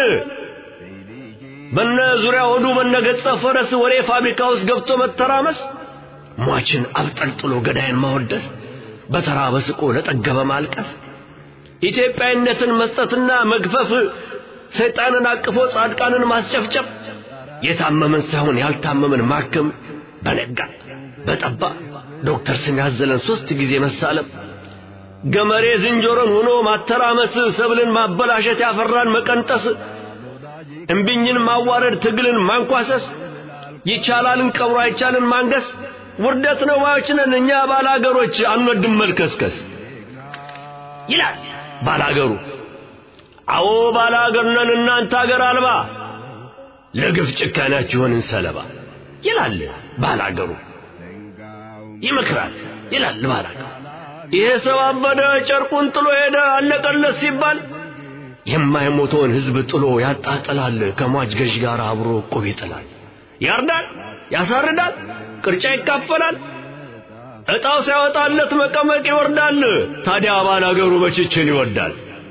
በነ ዙሪያ ወዱ በነገጸ ፈረስ ወሬ ፋብሪካ ውስጥ ገብቶ መተራመስ ሟችን አብጠልጥሎ ገዳይን ማወደስ በተራ በስቆ ለጠገበ ማልቀስ ኢትዮጵያዊነትን መስጠትና መግፈፍ ሰይጣንን አቅፎ ጻድቃንን ማስጨፍጨፍ የታመመን ሳይሆን ያልታመመን ማከም በነጋ በጠባ ዶክተር ስም ያዘለን ሶስት ጊዜ መሳለም ገመሬ ዝንጀሮን ሆኖ ማተራመስ ሰብልን ማበላሸት ያፈራን መቀንጠስ እምቢኝን ማዋረድ ትግልን ማንኳሰስ ይቻላልን ቀብሮ አይቻልን ማንገስ ውርደት ነው ባዮችነን እኛ ባላገሮች አንወድም መልከስከስ ይላል ባላገሩ አዎ ባላገርነን እናንተ አገር አልባ ለግፍ ጭካናችሁን እንሰለባ ይላል ባላገሩ ይመክራል ይላል ባላገሩ ይሄ ሰው አበደ ጨርቁን ጥሎ ሄደ አለቀለት ሲባል የማይሞተውን ህዝብ ጥሎ ያጣጣላል ከሟች ገዥ ጋር አብሮ ቆብ ይጥላል ያርዳል ያሳርዳል ቅርጫ ይካፈላል እጣው ሳይወጣለት መቀመቅ ይወርዳል ታዲያ ባላገሩ በችችን ይወዳል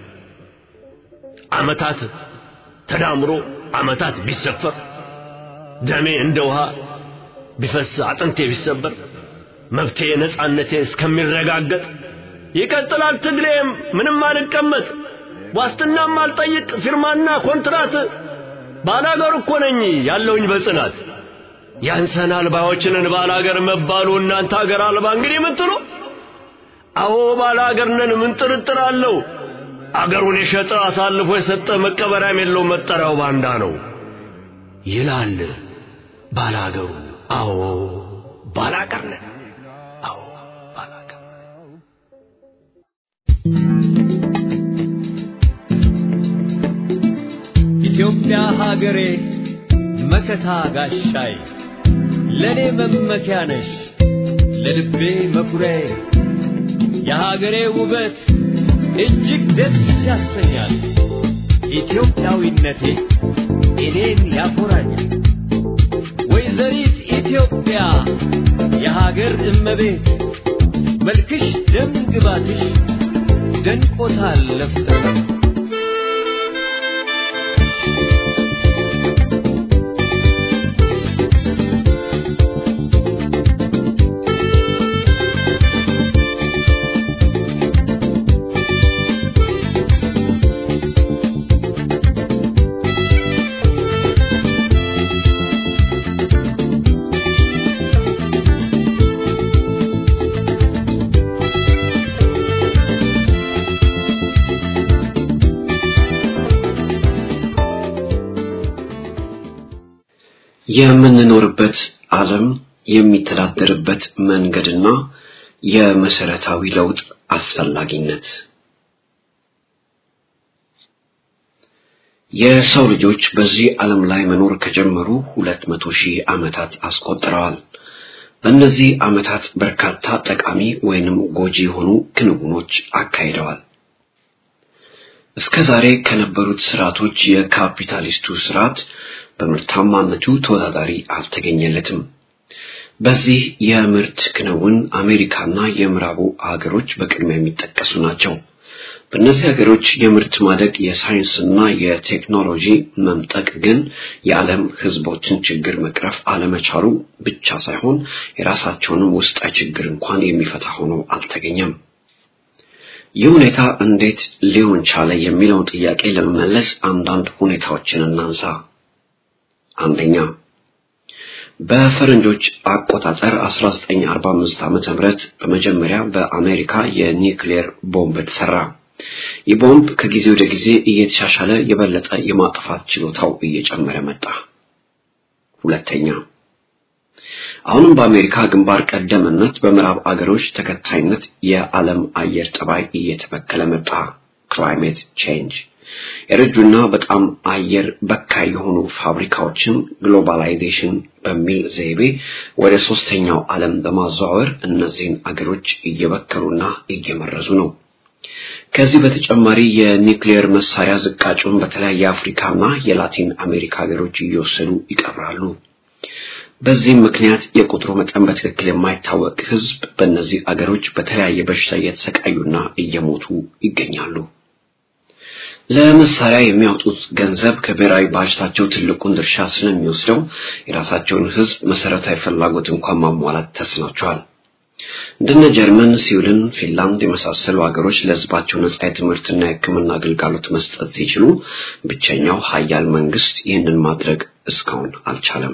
አመታት ተዳምሮ አመታት ቢሰፈር ደሜ እንደ ውሃ ቢፈስ አጥንቴ ቢሰበር መብቴ ነጻነቴ እስከሚረጋገጥ ይቀጥላል ትግሌም ምንም አልቀመጥ ዋስትናም አልጠይቅ ፊርማና ኮንትራት ባላገር እኮ ነኝ ያለውኝ በጽናት ያንሰናል ባዮችንን ባላገር መባሉ እናንተ አገር አልባ እንግዲህ ምን ትሉ አዎ ባላገር ነን ምን ጥርጥር አለው አገሩን የሸጠ አሳልፎ የሰጠ መቀበሪያም የለው መጠሪያው ባንዳ ነው ይላል ባላገሩ አዎ ባላገር ነን አዎ ባላገር ኢትዮጵያ ሀገሬ መከታ ጋሻይ ለኔ መመኪያ ነሽ ለልቤ መኩሪያዬ የሀገሬ ውበት እጅግ ደስ ያሰኛል ኢትዮጵያዊነቴ እኔን ያኮራኛል ወይዘሪት ኢትዮጵያ የሀገር እመቤት መልክሽ ደም ግባትሽ ደንቆታል ለፍጥረት የምንኖርበት ዓለም የሚተዳደርበት መንገድና የመሰረታዊ ለውጥ አስፈላጊነት የሰው ልጆች በዚህ ዓለም ላይ መኖር ከጀመሩ ሁለት መቶ ሺህ ዓመታት አስቆጥረዋል በእነዚህ ዓመታት በርካታ ጠቃሚ ወይንም ጎጂ የሆኑ ክንውኖች አካሂደዋል እስከዛሬ ከነበሩት ስርዓቶች የካፒታሊስቱ ስርዓት በምርታማነቱ ተወዳዳሪ አልተገኘለትም በዚህ የምርት ክንውን አሜሪካና የምዕራቡ ሀገሮች በቅድሚያ የሚጠቀሱ ናቸው በእነዚህ ሀገሮች የምርት ማደግ የሳይንስና የቴክኖሎጂ መምጠቅ ግን የዓለም ህዝቦችን ችግር መቅረፍ አለመቻሉ ብቻ ሳይሆን የራሳቸውን ውስጣዊ ችግር እንኳን የሚፈታ ሆኖ አልተገኘም ይህ ሁኔታ እንዴት ሊሆን ቻለ የሚለውን ጥያቄ ለመመለስ አንዳንድ ሁኔታዎችን እናንሳ አንደኛ በፈረንጆች አቆጣጠር አስራ ዘጠኝ አርባ አምስት ዓመተ ምህረት በመጀመሪያ በአሜሪካ የኒውክሌር ቦምብ ተሰራ ይህ ቦምብ ከጊዜ ወደ ጊዜ እየተሻሻለ የበለጠ የማጥፋት ችሎታው እየጨመረ መጣ ሁለተኛ አሁንም በአሜሪካ ግንባር ቀደምነት በምዕራብ አገሮች ተከታይነት የዓለም አየር ጠባይ እየተበከለ መጣ ክላይሜት ቼንጅ የረጁና በጣም አየር በካይ የሆኑ ፋብሪካዎችን ግሎባላይዜሽን በሚል ዘይቤ ወደ ሶስተኛው ዓለም በማዘዋወር እነዚህን አገሮች እየበከሉና እየመረዙ ነው ከዚህ በተጨማሪ የኒውክሌር መሳሪያ ዝቃጩን በተለያየ አፍሪካና የላቲን አሜሪካ ሀገሮች እየወሰዱ ይቀብራሉ በዚህ ምክንያት የቁጥሩ መጠን በትክክል የማይታወቅ ህዝብ በእነዚህ አገሮች በተለያየ በሽታ እየተሰቃዩና እየሞቱ ይገኛሉ ለመሳሪያ የሚያወጡት ገንዘብ ከብሔራዊ ባጀታቸው ትልቁን ድርሻ ስለሚወስደው የራሳቸውን ህዝብ መሰረታዊ ፍላጎት እንኳን ማሟላት ተስኗቸዋል እንደነ ጀርመን ስዊድን ፊንላንድ የመሳሰሉ ሀገሮች ለህዝባቸው ነፃ የትምህርትና የሕክምና አገልግሎት መስጠት ሲችሉ ብቸኛው ኃያል መንግስት ይህንን ማድረግ እስካሁን አልቻለም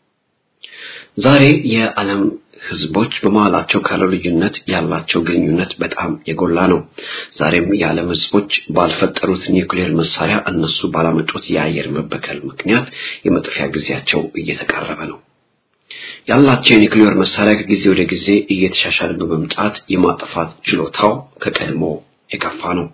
ዛሬ የዓለም ህዝቦች በመሃላቸው ካለው ልዩነት ያላቸው ግንኙነት በጣም የጎላ ነው ዛሬም የዓለም ህዝቦች ባልፈጠሩት ኒውክሌር መሳሪያ እነሱ ባላመጡት የአየር መበከል ምክንያት የመጥፊያ ጊዜያቸው እየተቃረበ ነው ያላቸው የኒውክሌር መሳሪያ ከጊዜ ወደ ጊዜ እየተሻሻለ በመምጣት የማጥፋት ችሎታው ከቀድሞ የከፋ ነው።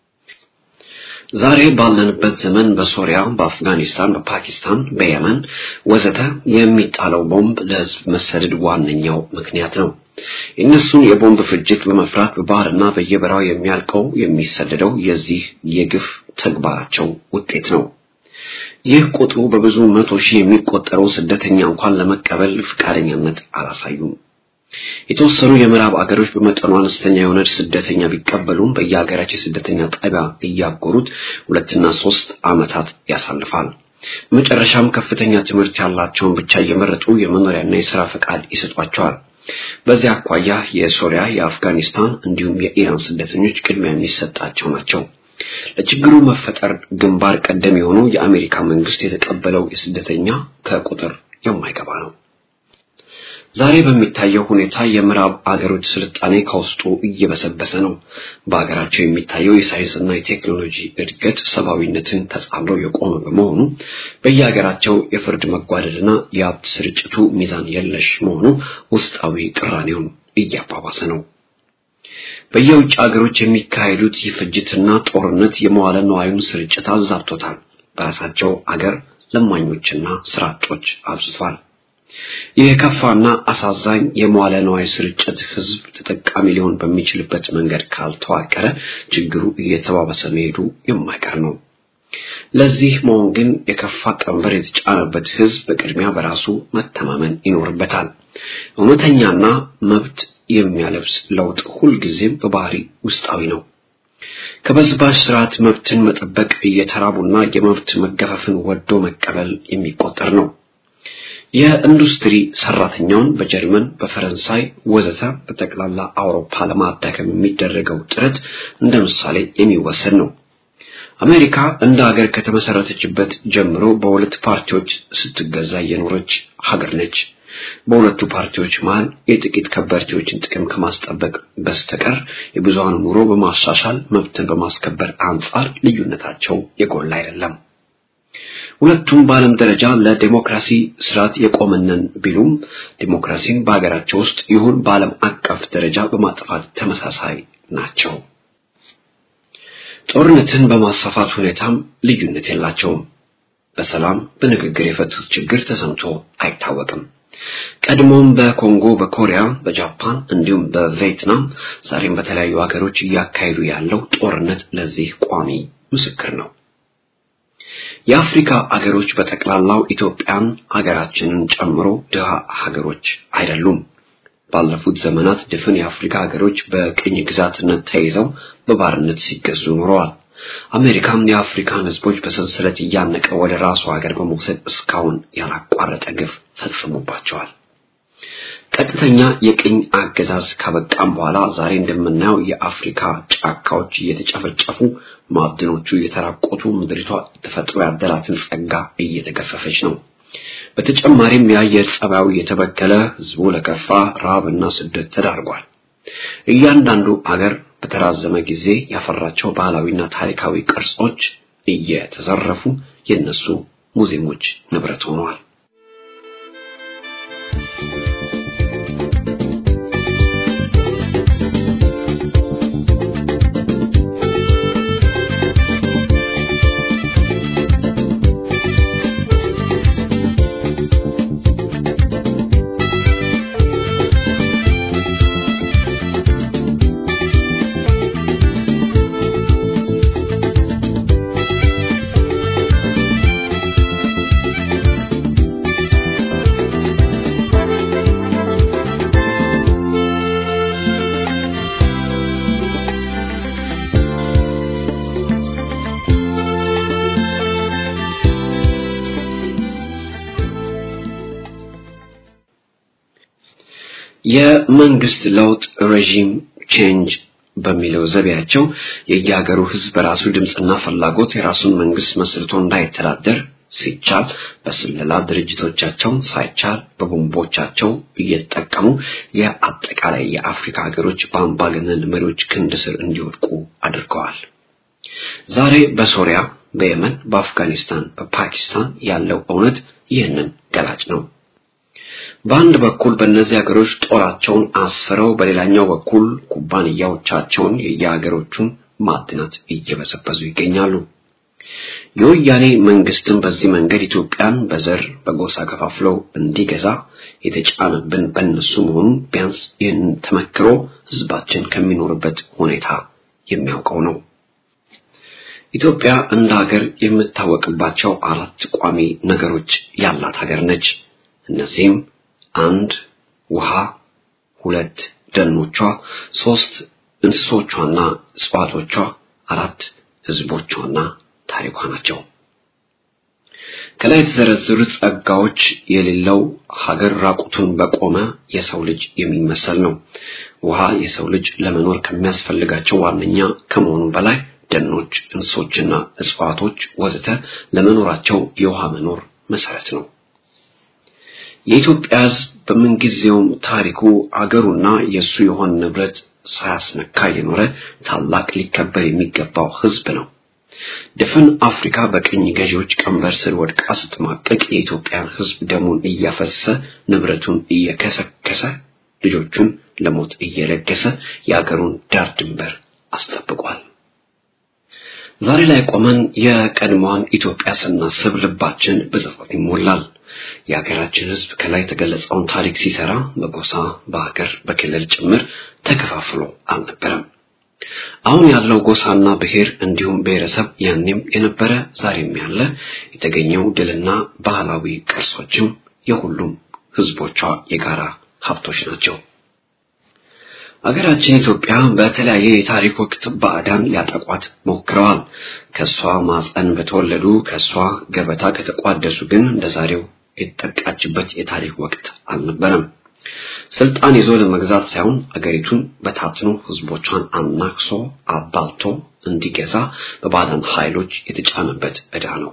ዛሬ ባለንበት ዘመን በሶሪያ፣ በአፍጋኒስታን፣ በፓኪስታን፣ በየመን ወዘተ የሚጣለው ቦምብ ለህዝብ መሰደድ ዋነኛው ምክንያት ነው። እነሱን የቦምብ ፍጅት በመፍራት በባህርና በየበራው የሚያልቀው የሚሰደደው የዚህ የግፍ ተግባራቸው ውጤት ነው። ይህ ቁጥሩ በብዙ መቶ ሺህ የሚቆጠረው ስደተኛ እንኳን ለመቀበል ፍቃደኛነት አላሳዩም። የተወሰኑ የምዕራብ አገሮች በመጠኑ አነስተኛ የሆነ ስደተኛ ቢቀበሉም በየሀገራቸው ስደተኛ ጣቢያ እያጎሩት ሁለትና ሶስት ዓመታት ያሳልፋል። መጨረሻም ከፍተኛ ትምህርት ያላቸውን ብቻ እየመረጡ የመኖሪያና የሥራ ፈቃድ ይሰጧቸዋል። በዚያ አኳያ የሶሪያ፣ የአፍጋኒስታን እንዲሁም የኢራን ስደተኞች ቅድሚያ የሚሰጣቸው ናቸው። ለችግሩ መፈጠር ግንባር ቀደም የሆነው የአሜሪካ መንግስት የተቀበለው የስደተኛ ከቁጥር የማይገባ ነው። ዛሬ በሚታየው ሁኔታ የምዕራብ አገሮች ስልጣኔ ከውስጡ እየበሰበሰ ነው። በአገራቸው የሚታየው የሳይንስና የቴክኖሎጂ እድገት ሰብአዊነትን ተጻምሮ የቆመ በመሆኑ በየሀገራቸው የፍርድ መጓደልና የሀብት ስርጭቱ ሚዛን የለሽ መሆኑ ውስጣዊ ቅራኔውን እያባባሰ ነው። በየውጭ አገሮች የሚካሄዱት የፍጅትና ጦርነት የመዋለ ንዋዩን ስርጭት አዛብቶታል። በራሳቸው አገር ለማኞችና ስራጦች አብዝቷል። የከፋና አሳዛኝ የመዋለ ንዋይ ስርጭት ህዝብ ተጠቃሚ ሊሆን በሚችልበት መንገድ ካልተዋቀረ ችግሩ እየተባባሰ መሄዱ የማይቀር ነው። ለዚህ መሆን ግን የከፋ ቀንበር የተጫነበት ህዝብ በቅድሚያ በራሱ መተማመን ይኖርበታል። እውነተኛና መብት የሚያለብስ ለውጥ ሁልጊዜም በባህሪ ውስጣዊ ነው። ከበዝባዥ ስርዓት መብትን መጠበቅ እየተራቡና የመብት መገፈፍን ወዶ መቀበል የሚቆጠር ነው። የኢንዱስትሪ ሰራተኛውን በጀርመን፣ በፈረንሳይ ወዘተ በጠቅላላ አውሮፓ ለማዳከም የሚደረገው ጥረት እንደ ምሳሌ የሚወሰድ ነው። አሜሪካ እንደ ሀገር ከተመሰረተችበት ጀምሮ በሁለት ፓርቲዎች ስትገዛ የኖረች ሀገር ነች። በሁለቱ ፓርቲዎች መሃል የጥቂት ከበርቴዎችን ጥቅም ከማስጠበቅ በስተቀር የብዙሃኑ ኑሮ በማሻሻል መብትን በማስከበር አንጻር ልዩነታቸው የጎላ አይደለም። ሁለቱም በዓለም ደረጃ ለዲሞክራሲ ስርዓት የቆመነን ቢሉም ዲሞክራሲን በአገራቸው ውስጥ ይሁን በዓለም አቀፍ ደረጃ በማጥፋት ተመሳሳይ ናቸው። ጦርነትን በማስፋፋት ሁኔታም ልዩነት የላቸውም። በሰላም በንግግር የፈቱት ችግር ተሰምቶ አይታወቅም። ቀድሞም በኮንጎ፣ በኮሪያ፣ በጃፓን እንዲሁም በቪየትናም ዛሬም በተለያዩ ሀገሮች እያካሄዱ ያለው ጦርነት ለዚህ ቋሚ ምስክር ነው። የአፍሪካ ሀገሮች በጠቅላላው ኢትዮጵያን ሀገራችንን ጨምሮ ድሃ ሀገሮች አይደሉም። ባለፉት ዘመናት ድፍን የአፍሪካ ሀገሮች በቅኝ ግዛትነት ተይዘው በባርነት ሲገዙ ኖረዋል። አሜሪካም የአፍሪካን ህዝቦች በሰንሰለት እያነቀ ወደ ራሱ ሀገር በመውሰድ እስካሁን ያላቋረጠ ግፍ ፈጽሞባቸዋል። ቀጥተኛ የቅኝ አገዛዝ ካበቃም በኋላ ዛሬ እንደምናየው የአፍሪካ ጫካዎች እየተጨፈጨፉ ማዕድኖቹ እየተራቆቱ ምድሪቷ ተፈጥሮ ያደላትን ጸጋ እየተገፈፈች ነው። በተጨማሪም የአየር ጸባዩ እየተበከለ ህዝቡ ለከፋ ረሃብና ስደት ተዳርጓል። እያንዳንዱ አገር በተራዘመ ጊዜ ያፈራቸው ባህላዊና ታሪካዊ ቅርሶች እየተዘረፉ የነሱ ሙዚየሞች ንብረት ሆነዋል። የመንግስት ለውጥ ሬጂም ቼንጅ በሚለው ዘቢያቸው የየሀገሩ ህዝብ በራሱ ድምጽና ፍላጎት የራሱን መንግስት መስርቶ እንዳይተዳደር ሲቻል በስለላ ድርጅቶቻቸው ሳይቻል በቦምቦቻቸው እየተጠቀሙ የአጠቃላይ የአፍሪካ ሀገሮች በአምባገነን መሪዎች ክንድ ስር እንዲወድቁ አድርገዋል። ዛሬ በሶሪያ፣ በየመን፣ በአፍጋኒስታን፣ በፓኪስታን ያለው እውነት ይህንን ገላጭ ነው። በአንድ በኩል በእነዚህ ሀገሮች ጦራቸውን አስፈረው በሌላኛው በኩል ኩባንያዎቻቸውን የየሀገሮቹን ማዕድናት እየበሰበሱ ይገኛሉ። የወያኔ መንግስትም በዚህ መንገድ ኢትዮጵያን በዘር በጎሳ ከፋፍለው እንዲገዛ የተጫነብን በእነሱ መሆኑ ቢያንስ ይህን ተመክሮ ህዝባችን ከሚኖርበት ሁኔታ የሚያውቀው ነው። ኢትዮጵያ እንደ ሀገር የምታወቅባቸው አራት ቋሚ ነገሮች ያላት ሀገር ነች። እነዚህም አንድ ውሃ፣ ሁለት ደኖቿ፣ ሶስት እንስሶቿና እጽዋቶቿ፣ አራት ህዝቦቿና ታሪኳ ናቸው። ከላይ የተዘረዘሩት ጸጋዎች የሌለው ሀገር ራቁቱን በቆመ የሰው ልጅ የሚመስል ነው። ውሃ የሰው ልጅ ለመኖር ከሚያስፈልጋቸው ዋነኛ ከመሆኑ በላይ ደኖች፣ እንስሶችና እጽዋቶች ወዘተ ለመኖራቸው የውሃ መኖር መሰረት ነው። የኢትዮጵያ ሕዝብ በምንጊዜውም ታሪኩ አገሩና የሱ የሆነ ንብረት ሳያስነካ የኖረ ታላቅ ሊከበር የሚገባው ሕዝብ ነው። ድፍን አፍሪካ በቅኝ ገዢዎች ቀንበር ስር ወድቃ ስትማቀቅ የኢትዮጵያን ሕዝብ ደሙን እያፈሰሰ ንብረቱን እየከሰከሰ ልጆቹን ለሞት እየለገሰ የአገሩን ዳር ድንበር አስጠብቋል። ዛሬ ላይ ቆመን የቀድሞዋን ኢትዮጵያ ስናስብ ልባችን በጸጸት ይሞላል። የሀገራችን ሕዝብ ከላይ የተገለጸውን ታሪክ ሲሰራ በጎሳ በሀገር በክልል ጭምር ተከፋፍሎ አልነበረም። አሁን ያለው ጎሳና ብሔር እንዲሁም ብሔረሰብ ያኔም የነበረ ዛሬም ያለ የተገኘው ድልና ባህላዊ ቅርሶችም የሁሉም ሕዝቦቿ የጋራ ሀብቶች ናቸው። አገራችን ኢትዮጵያ በተለያየ የታሪክ ወቅት ባዕዳን ሊያጠቋት ሞክረዋል። ከሷ ማፀን በተወለዱ ከሷ ገበታ ከተቋደሱ ግን እንደዛሬው የተጠቃችበት የታሪክ ወቅት አልነበረም። ስልጣን ይዞ ለመግዛት ሳይሆን አገሪቱን በታትኖ ህዝቦቿን አናክሶ አባልቶ እንዲገዛ በባዕዳን ኃይሎች የተጫነበት ዕዳ ነው።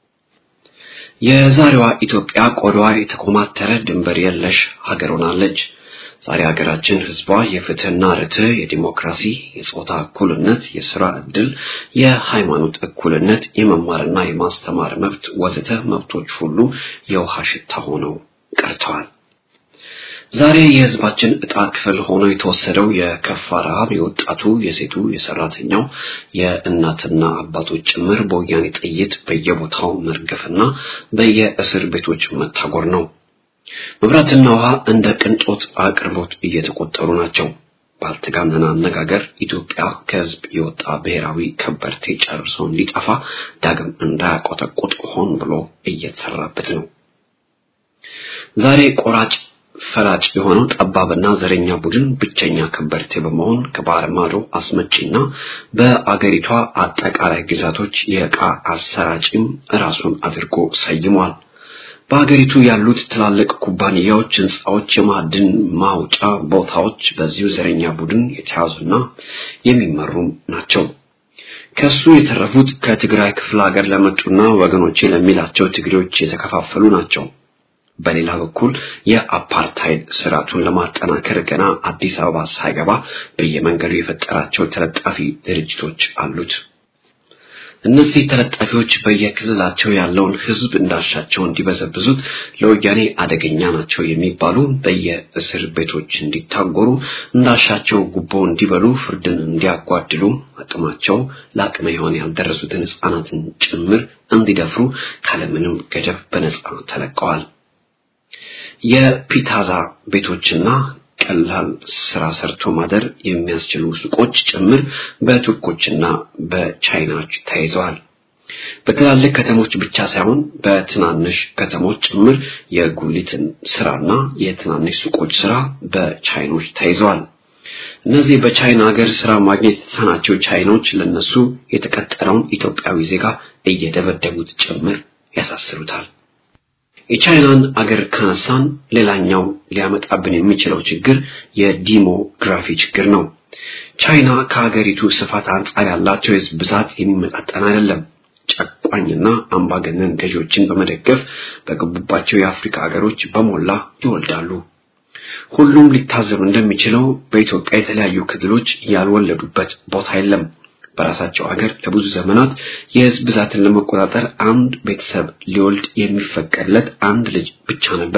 የዛሬዋ ኢትዮጵያ ቆዳዋ የተኮማተረ ድንበር የለሽ ሀገር ሆናለች። ዛሬ ሀገራችን ህዝቧ የፍትህና ርትዕ፣ የዲሞክራሲ፣ የጾታ እኩልነት፣ የሥራ ዕድል፣ የሃይማኖት እኩልነት፣ የመማርና የማስተማር መብት ወዘተ መብቶች ሁሉ የውሃ ሽታ ሆነው ቀርተዋል። ዛሬ የህዝባችን ዕጣ ክፍል ሆኖ የተወሰደው የከፋ ረሃብ የወጣቱ፣ የሴቱ፣ የሰራተኛው፣ የእናትና አባቶች ጭምር በወያኔ ጥይት በየቦታው መርገፍና በየእስር ቤቶች መታጎር ነው። መብራትና ውሃ እንደ ቅንጦት አቅርቦት እየተቆጠሩ ናቸው። ባልተጋነነ አነጋገር ኢትዮጵያ ከህዝብ የወጣ ብሔራዊ ከበርቴ ጨርሶ እንዲጠፋ ዳግም እንዳያቆጠቁጥ ሆን ብሎ እየተሰራበት ነው። ዛሬ ቆራጭ ፈላጭ የሆነው ጠባብና ዘረኛ ቡድን ብቸኛ ከበርቴ በመሆን ከባህር ማዶ አስመጪና በአገሪቷ አጠቃላይ ግዛቶች የዕቃ አሰራጭም ራሱን አድርጎ ሰይሟል። በአገሪቱ ያሉት ትላልቅ ኩባንያዎች፣ ህንጻዎች፣ የማዕድን ማውጫ ቦታዎች በዚሁ ዘረኛ ቡድን የተያዙና የሚመሩ ናቸው። ከሱ የተረፉት ከትግራይ ክፍለ ሀገር ለመጡና ወገኖቼ ለሚላቸው ትግሬዎች የተከፋፈሉ ናቸው። በሌላ በኩል የአፓርታይድ ስርዓቱን ለማጠናከር ገና አዲስ አበባ ሳይገባ በየመንገዱ የፈጠራቸው ተለጣፊ ድርጅቶች አሉት። እነዚህ ተለጣፊዎች በየክልላቸው ያለውን ህዝብ እንዳሻቸው እንዲበዘብዙት ለወያኔ አደገኛ ናቸው የሚባሉ በየእስር ቤቶች እንዲታጎሩ እንዳሻቸው ጉቦ እንዲበሉ ፍርድን እንዲያጓድሉ አጥማቸው ለአቅመ ሔዋን ያልደረሱትን ህፃናትን ጭምር እንዲደፍሩ ካለምንም ገደብ በነጻ ተለቀዋል። የፒታዛ ቤቶችና ቀላል ስራ ሰርቶ ማደር የሚያስችሉ ሱቆች ጭምር በቱርኮችና በቻይናዎች ተይዘዋል። በትላልቅ ከተሞች ብቻ ሳይሆን በትናንሽ ከተሞች ጭምር የጉሊትን ስራና የትናንሽ ሱቆች ስራ በቻይኖች ተይዘዋል። እነዚህ በቻይና ሀገር ስራ ማግኘት የተሳናቸው ቻይኖች ለነሱ የተቀጠረውን ኢትዮጵያዊ ዜጋ እየደበደቡት ጭምር ያሳስሩታል። የቻይናን አገር ካነሳን ሌላኛው ሊያመጣብን የሚችለው ችግር የዲሞግራፊ ችግር ነው። ቻይና ከሀገሪቱ ስፋት አንጻር ያላቸው የህዝብ ብዛት የሚመጣጠን አይደለም። ጨቋኝና አምባገነን ገዢዎችን በመደገፍ በገቡባቸው የአፍሪካ ሀገሮች በሞላ ይወልዳሉ። ሁሉም ሊታዘብ እንደሚችለው በኢትዮጵያ የተለያዩ ክልሎች ያልወለዱበት ቦታ የለም። በራሳቸው ሀገር ለብዙ ዘመናት የህዝብ ብዛትን ለመቆጣጠር አንድ ቤተሰብ ሊወልድ የሚፈቀድለት አንድ ልጅ ብቻ ነበር።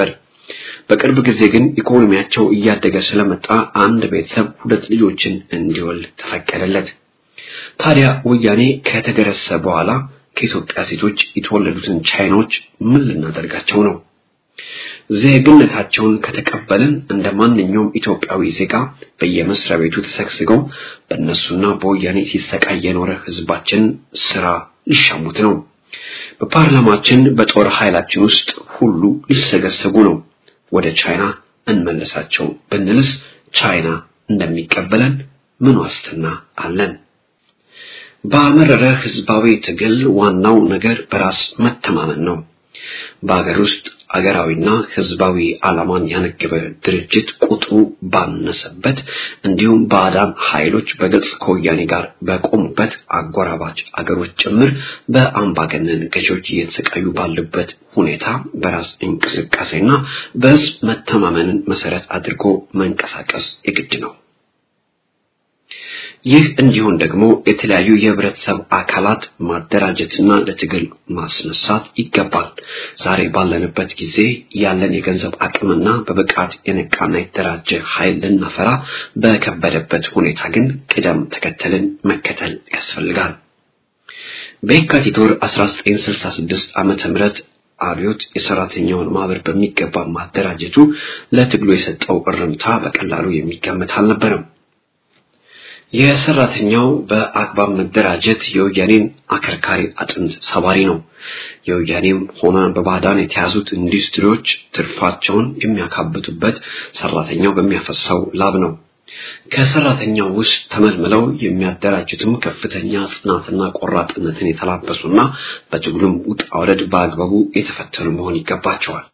በቅርብ ጊዜ ግን ኢኮኖሚያቸው እያደገ ስለመጣ አንድ ቤተሰብ ሁለት ልጆችን እንዲወልድ ተፈቀደለት። ታዲያ ወያኔ ከተገረሰ በኋላ ከኢትዮጵያ ሴቶች የተወለዱትን ቻይናዎች ምን ልናደርጋቸው ነው? ዜግነታቸውን ከተቀበልን እንደማንኛውም ኢትዮጵያዊ ዜጋ በየመስሪያ ቤቱ ተሰግስገው በእነሱና በወያኔ ሲሰቃይ የኖረ ህዝባችን ስራ ሊሻሙት ነው። በፓርላማችን በጦር ኃይላችን ውስጥ ሁሉ ሊሰገሰጉ ነው። ወደ ቻይና እንመለሳቸው ብንልስ ቻይና እንደሚቀበለን ምን ዋስትና አለን? በአመረረ ህዝባዊ ትግል ዋናው ነገር በራስ መተማመን ነው። በአገር ውስጥ አገራዊና ህዝባዊ ዓላማን ያነገበ ድርጅት ቁጥሩ ባነሰበት እንዲሁም ባዕዳን ኃይሎች በግልጽ ከወያኔ ጋር በቆሙበት አጎራባች አገሮች ጭምር በአምባገነን ገዢዎች እየተሰቃዩ ባሉበት ሁኔታ በራስ እንቅስቃሴና በህዝብ መተማመንን መሰረት አድርጎ መንቀሳቀስ የግድ ነው። ይህ እንዲሆን ደግሞ የተለያዩ የህብረተሰብ አካላት ማደራጀትና ለትግል ማስነሳት ይገባል። ዛሬ ባለንበት ጊዜ ያለን የገንዘብ አቅምና በብቃት የነቃና የተደራጀ ኃይል ልናፈራ በከበደበት ሁኔታ ግን ቅደም ተከተልን መከተል ያስፈልጋል። በየካቲት ወር አስራ ዘጠኝ ስልሳ ስድስት ዓመተ ምህረት አብዮት የሰራተኛውን ማህበር በሚገባ ማደራጀቱ ለትግሉ የሰጠው እርምታ በቀላሉ የሚገመት አልነበረም። የሰራተኛው በአግባብ መደራጀት የወያኔን አከርካሪ አጥንት ሰባሪ ነው። የወያኔም ሆነ በባዕዳን የተያዙት ኢንዱስትሪዎች ትርፋቸውን የሚያካብቱበት ሰራተኛው በሚያፈሳው ላብ ነው። ከሰራተኛው ውስጥ ተመልምለው የሚያደራጁትም ከፍተኛ ጽናትና ቆራጥነትን የተላበሱና በትግሉም ውጣ ውረድ በአግባቡ የተፈተኑ መሆን ይገባቸዋል።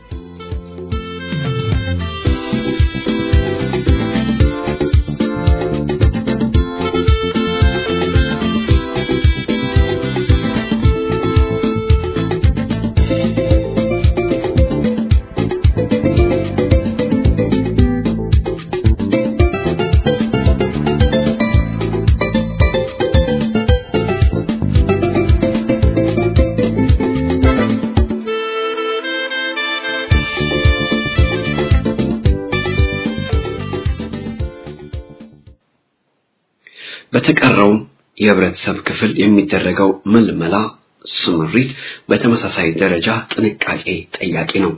በተቀረው የህብረተሰብ ክፍል የሚደረገው ምልመላ ስምሪት በተመሳሳይ ደረጃ ጥንቃቄ ጠያቂ ነው።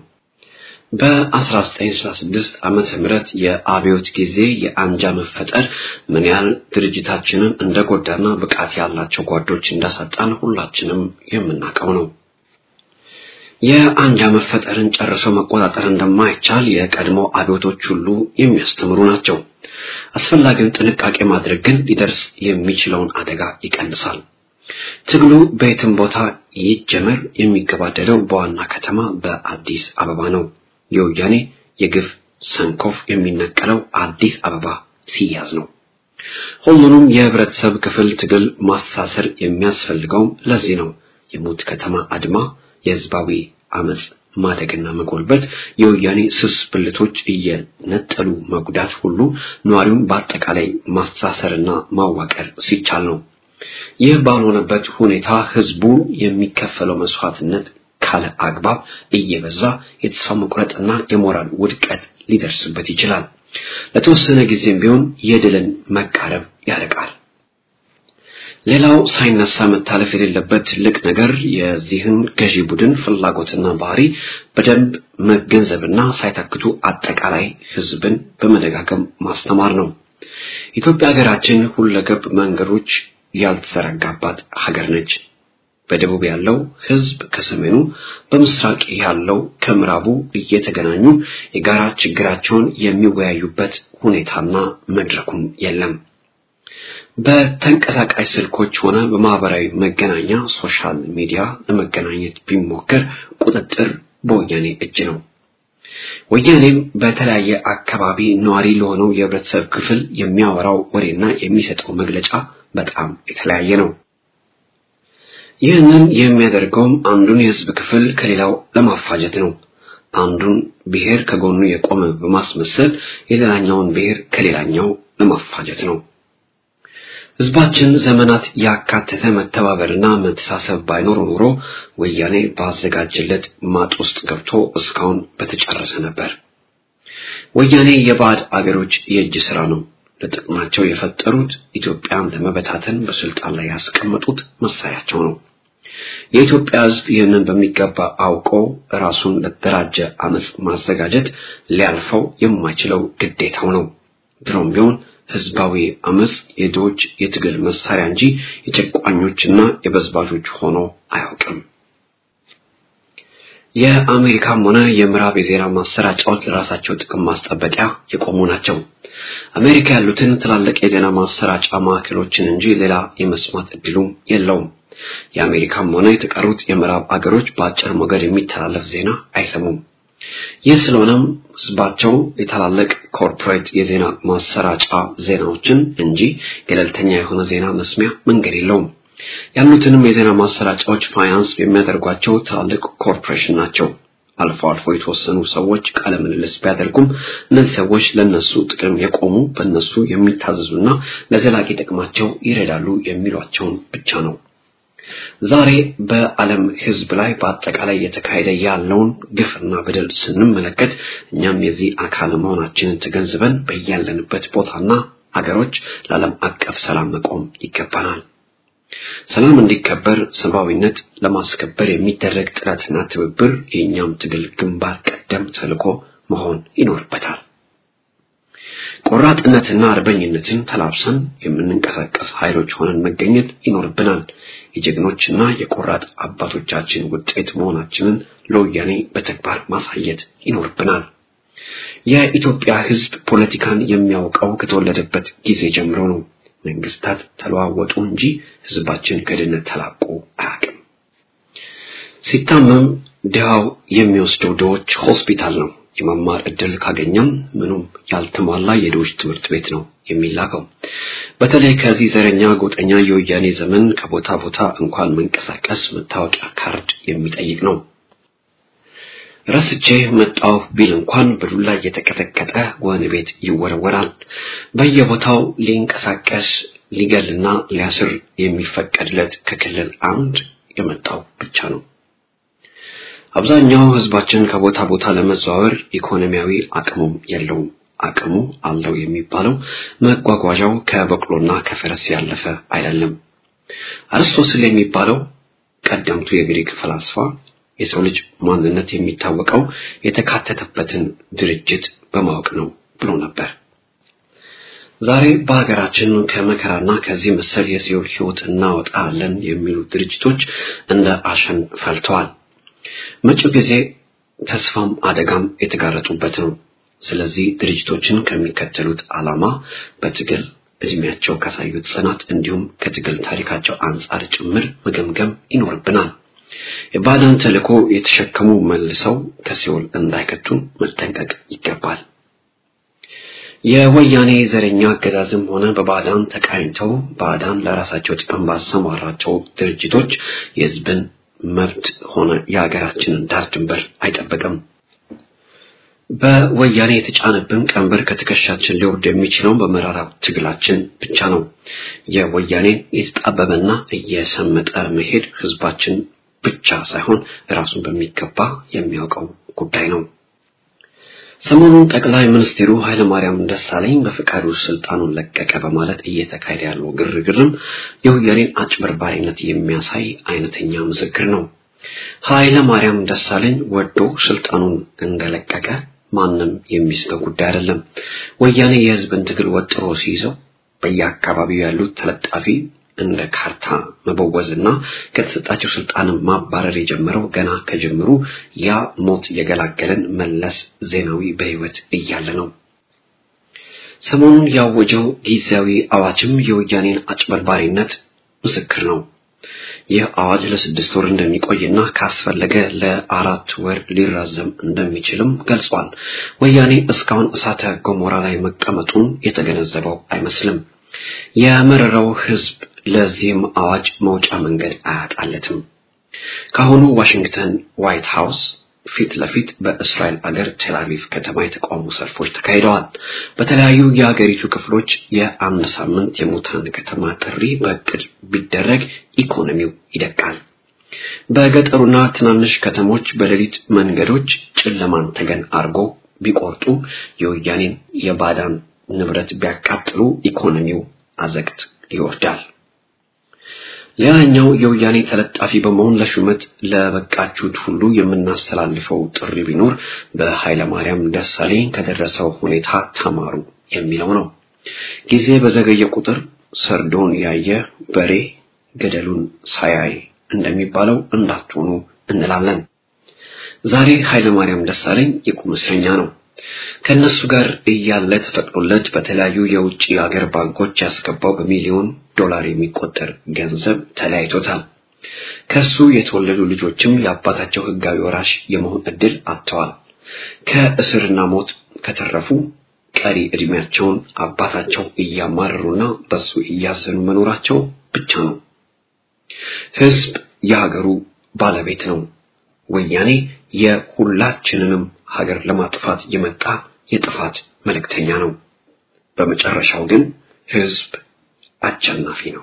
በ1966 ዓመተ ምህረት የአብዮት ጊዜ የአንጃ መፈጠር ምን ያህል ድርጅታችንን እንደጎዳና ብቃት ያላቸው ጓዶች እንዳሳጣን ሁላችንም የምናውቀው ነው። የአንጃ መፈጠርን ጨርሶ መቆጣጠር እንደማይቻል የቀድሞ አብዮቶች ሁሉ የሚያስተምሩ ናቸው። አስፈላጊውን ጥንቃቄ ማድረግ ግን ሊደርስ የሚችለውን አደጋ ይቀንሳል። ትግሉ በየትም ቦታ ይጀመር የሚገባደደው በዋና ከተማ በአዲስ አበባ ነው። የወያኔ የግፍ ሰንኮፍ የሚነቀለው አዲስ አበባ ሲያዝ ነው። ሁሉንም የህብረተሰብ ክፍል ትግል ማስተሳሰር የሚያስፈልገው ለዚህ ነው። የሙት ከተማ አድማ የህዝባዊ አመጽ ማደግና መጎልበት የወያኔ ስስ ብልቶች እየነጠሉ መጉዳት ሁሉ ኗሪውን በአጠቃላይ ማስተሳሰርና ማዋቀር ሲቻል ነው። ይህ ባልሆነበት ሁኔታ ህዝቡ የሚከፈለው መስዋዕትነት ካለ አግባብ እየበዛ የተስፋ መቁረጥና የሞራል ውድቀት ሊደርስበት ይችላል። ለተወሰነ ጊዜም ቢሆን የድልን መቃረብ ያረቃል። ሌላው ሳይነሳ መታለፍ የሌለበት ትልቅ ነገር የዚህን ገዢ ቡድን ፍላጎትና ባህሪ በደንብ መገንዘብና ሳይታክቱ አጠቃላይ ህዝብን በመደጋገም ማስተማር ነው። ኢትዮጵያ ሀገራችን ሁለገብ መንገዶች ያልተዘረጋባት ሀገር ነች። በደቡብ ያለው ህዝብ ከሰሜኑ፣ በምስራቅ ያለው ከምዕራቡ እየተገናኙ የጋራ ችግራቸውን የሚወያዩበት ሁኔታና መድረኩም የለም። በተንቀሳቃሽ ስልኮች ሆነ በማህበራዊ መገናኛ ሶሻል ሚዲያ ለመገናኘት ቢሞከር ቁጥጥር በወያኔ እጅ ነው። ወያኔም በተለያየ አካባቢ ነዋሪ ለሆነው የህብረተሰብ ክፍል የሚያወራው ወሬና የሚሰጠው መግለጫ በጣም የተለያየ ነው። ይህንን የሚያደርገውም አንዱን የህዝብ ክፍል ከሌላው ለማፋጀት ነው። አንዱን ብሔር ከጎኑ የቆመ በማስመሰል የሌላኛውን ብሔር ከሌላኛው ለማፋጀት ነው። ህዝባችን ዘመናት ያካተተ መተባበርና መተሳሰብ ባይኖር ኖሮ ወያኔ ባዘጋጀለት ማጥ ውስጥ ገብቶ እስካሁን በተጨረሰ ነበር። ወያኔ የባዕድ አገሮች የእጅ ስራ ነው። ለጥቅማቸው የፈጠሩት ኢትዮጵያን ለመበታተን በስልጣን ላይ ያስቀመጡት መሳሪያቸው ነው። የኢትዮጵያ ህዝብ ይህንን በሚገባ አውቆ ራሱን ለተደራጀ አመጽ ማዘጋጀት ሊያልፈው የማይችለው ግዴታው ነው። ድሮም ቢሆን ህዝባዊ አመጽ የዶች የትግል መሳሪያ እንጂ የጨቋኞችና የበዝባዦች ሆኖ አያውቅም። የአሜሪካም ሆነ የምዕራብ የዜና ማሰራጫዎች ለራሳቸው ጥቅም ማስጠበቂያ የቆሙ ናቸው። አሜሪካ ያሉትን ትላልቅ የዜና ማሰራጫ ማዕከሎችን እንጂ ሌላ የመስማት እድሉም የለውም። የአሜሪካም ሆነ የተቀሩት የምዕራብ አገሮች በአጭር ሞገድ የሚተላለፍ ዜና አይሰሙም። ይህ ስለሆነም ህዝባቸው የታላላቅ ኮርፖሬት የዜና ማሰራጫ ዜናዎችን እንጂ ገለልተኛ የሆነ ዜና መስሚያ መንገድ የለውም። ያሉትንም የዜና ማሰራጫዎች ፋይናንስ የሚያደርጓቸው ታላላቅ ኮርፖሬሽን ናቸው። አልፎ አልፎ የተወሰኑ ሰዎች ቃለ ምልልስ ቢያደርጉም እነዚህ ሰዎች ለነሱ ጥቅም የቆሙ በእነሱ የሚታዘዙና ለዘላቂ ጥቅማቸው ይረዳሉ የሚሏቸውን ብቻ ነው። ዛሬ በዓለም ህዝብ ላይ በአጠቃላይ የተካሄደ ያለውን ግፍና በደል ስንመለከት እኛም የዚህ አካል መሆናችንን ተገንዝበን በያለንበት ቦታና አገሮች ለዓለም አቀፍ ሰላም መቆም ይገባናል። ሰላም እንዲከበር ሰብአዊነት ለማስከበር የሚደረግ ጥረትና ትብብር የኛም ትግል ግንባር ቀደም ተልዕኮ መሆን ይኖርበታል። ቆራጥነትና አርበኝነትን ተላብሰን የምንንቀሳቀስ ኃይሎች ሆነን መገኘት ይኖርብናል። የጀግኖችና የቆራጥ አባቶቻችን ውጤት መሆናችንን ለወያኔ በተግባር ማሳየት ይኖርብናል። የኢትዮጵያ ህዝብ ፖለቲካን የሚያውቀው ከተወለደበት ጊዜ ጀምሮ ነው። መንግስታት ተለዋወጡ እንጂ ህዝባችን ከድህነት ተላቆ አያውቅም። ሲታመም ድሃው የሚወስደው ዶች ሆስፒታል ነው። የመማር እድል ካገኘም ምኑም ያልተሟላ የዶች ትምህርት ቤት ነው የሚላከው። በተለይ ከዚህ ዘረኛ ጎጠኛ የወያኔ ዘመን ከቦታ ቦታ እንኳን መንቀሳቀስ መታወቂያ ካርድ የሚጠይቅ ነው። ረስቼ መጣው ቢል እንኳን በዱላ እየተቀጠቀጠ ወህኒ ቤት ይወረወራል። በየቦታው ሊንቀሳቀስ ሊገልና ሊያስር የሚፈቀድለት ከክልል አንድ የመጣው ብቻ ነው። አብዛኛው ህዝባችን ከቦታ ቦታ ለመዘዋወር ኢኮኖሚያዊ አቅሙም የለውም። አቅሙ አለው የሚባለው መጓጓዣው ከበቅሎና ከፈረስ ያለፈ አይደለም። አርስቶትል የሚባለው ቀደምቱ የግሪክ ፈላስፋ የሰው ልጅ ማንነት የሚታወቀው የተካተተበትን ድርጅት በማወቅ ነው ብሎ ነበር። ዛሬ በአገራችን ከመከራና ከዚህ መሰል የሲኦል ህይወት እናወጣለን የሚሉ ድርጅቶች እንደ አሸን ፈልተዋል። መጪው ጊዜ ተስፋም አደጋም የተጋረጡበት ነው። ስለዚህ ድርጅቶችን ከሚከተሉት ዓላማ በትግል እድሜያቸው ካሳዩት ጽናት እንዲሁም ከትግል ታሪካቸው አንጻር ጭምር መገምገም ይኖርብናል። የባዕዳን ተልዕኮ የተሸከሙ መልሰው ከሲኦል እንዳይከቱን መጠንቀቅ ይገባል። የወያኔ ዘረኛ አገዛዝም ሆነ በባዕዳን ተቃኝተው ባዕዳን ለራሳቸው ጥቅም ባሰማራቸው ድርጅቶች የህዝብን መብት ሆነ የሀገራችንን ዳር ድንበር አይጠበቅም። በወያኔ የተጫነብን ቀንበር ከትከሻችን ሊወርድ የሚችለው በመራራ ትግላችን ብቻ ነው። የወያኔን የተጣበበና እየሰመጠ መሄድ ህዝባችን ብቻ ሳይሆን ራሱን በሚገባ የሚያውቀው ጉዳይ ነው። ሰሞኑን ጠቅላይ ሚኒስትሩ ኃይለ ማርያም ደሳለኝ በፍቃዱ ስልጣኑን ለቀቀ በማለት እየተካሄደ ያለው ግርግርም የወያኔን አጭበርባሪነት የሚያሳይ አይነተኛ ምስክር ነው። ኃይለ ማርያም ደሳለኝ ወዶ ስልጣኑን እንደለቀቀ ማንም የሚስተው ጉዳይ አይደለም። ወያኔ የህዝብን ትግል ወጥሮ ሲይዘው በየአካባቢው ያሉት ተለጣፊ እንደ ካርታ መበወዝና ከተሰጣቸው ስልጣን ማባረር የጀመረው ገና ከጀምሩ ያ ሞት የገላገለን መለስ ዜናዊ በህይወት እያለ ነው። ሰሞኑን ያወጀው ጊዜያዊ አዋጅም የወያኔን አጭበርባሪነት ምስክር ነው። ይህ አዋጅ ለስድስት ወር እንደሚቆይና ካስፈለገ ለአራት ወር ሊራዘም እንደሚችልም ገልጿል። ወያኔ እስካሁን እሳተ ገሞራ ላይ መቀመጡን የተገነዘበው አይመስልም። የመረረው ህዝብ ለዚህም አዋጅ መውጫ መንገድ አያጣለትም። ካሁኑ ዋሽንግተን ዋይት ሃውስ ፊት ለፊት በእስራኤል አገር ቴልአቪቭ ከተማ የተቃውሞ ሰልፎች ተካሂደዋል። በተለያዩ የሀገሪቱ ክፍሎች የአንድ ሳምንት የሙታን ከተማ ጥሪ በእቅድ ቢደረግ ኢኮኖሚው ይደቃል። በገጠሩና ትናንሽ ከተሞች በሌሊት መንገዶች ጨለማን ተገን አርጎ ቢቆርጡ የወያኔን የባዳን ንብረት ቢያቃጥሉ ኢኮኖሚው አዘቅት ይወርዳል። ሌላኛው የወያኔ ተለጣፊ በመሆን ለሹመት ለበቃችሁት ሁሉ የምናስተላልፈው ጥሪ ቢኖር በኃይለ ማርያም ደሳለኝ ከደረሰው ሁኔታ ተማሩ የሚለው ነው። ጊዜ በዘገየ ቁጥር ሰርዶን ያየ በሬ ገደሉን ሳያይ እንደሚባለው እንዳትሆኑ እንላለን። ዛሬ ኃይለ ማርያም ደሳለኝ የቁም እስረኛ ነው። ከነሱ ጋር እያለ ተፈቅዶለት በተለያዩ የውጭ ሀገር ባንኮች ያስገባው በሚሊዮን ዶላር የሚቆጠር ገንዘብ ተለያይቶታል። ከሱ የተወለዱ ልጆችም የአባታቸው ህጋዊ ወራሽ የመሆን እድል አጥተዋል። ከእስርና ሞት ከተረፉ ቀሪ እድሜያቸውን አባታቸው እያማረሩና በሱ እያዘኑ መኖራቸው ብቻ ነው። ህዝብ የሀገሩ ባለቤት ነው። ወያኔ የሁላችንንም ሀገር ለማጥፋት የመጣ የጥፋት መልእክተኛ ነው። በመጨረሻው ግን ህዝብ አሸናፊ ነው።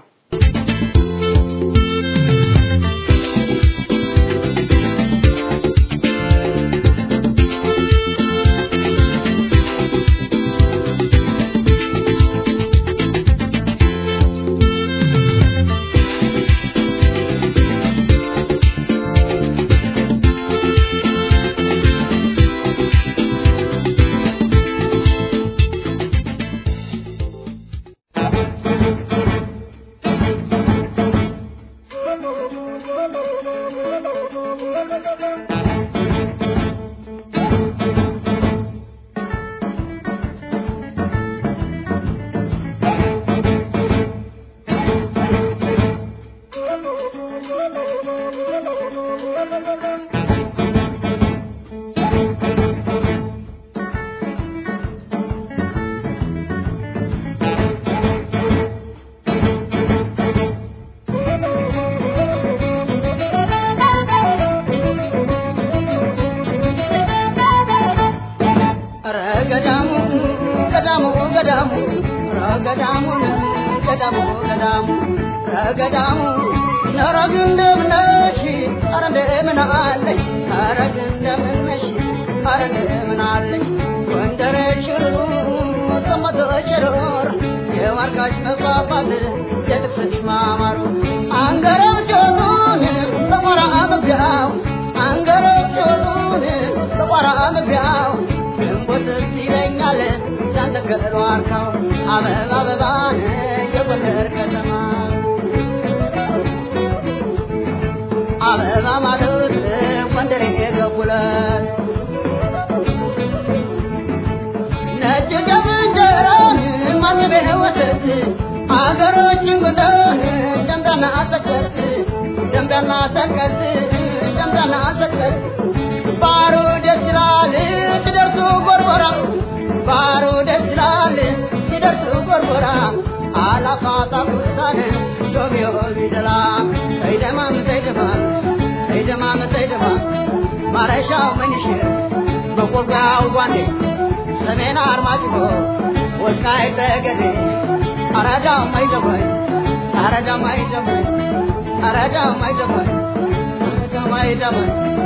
Arada mai damai, arada mai damai, arada mai damai.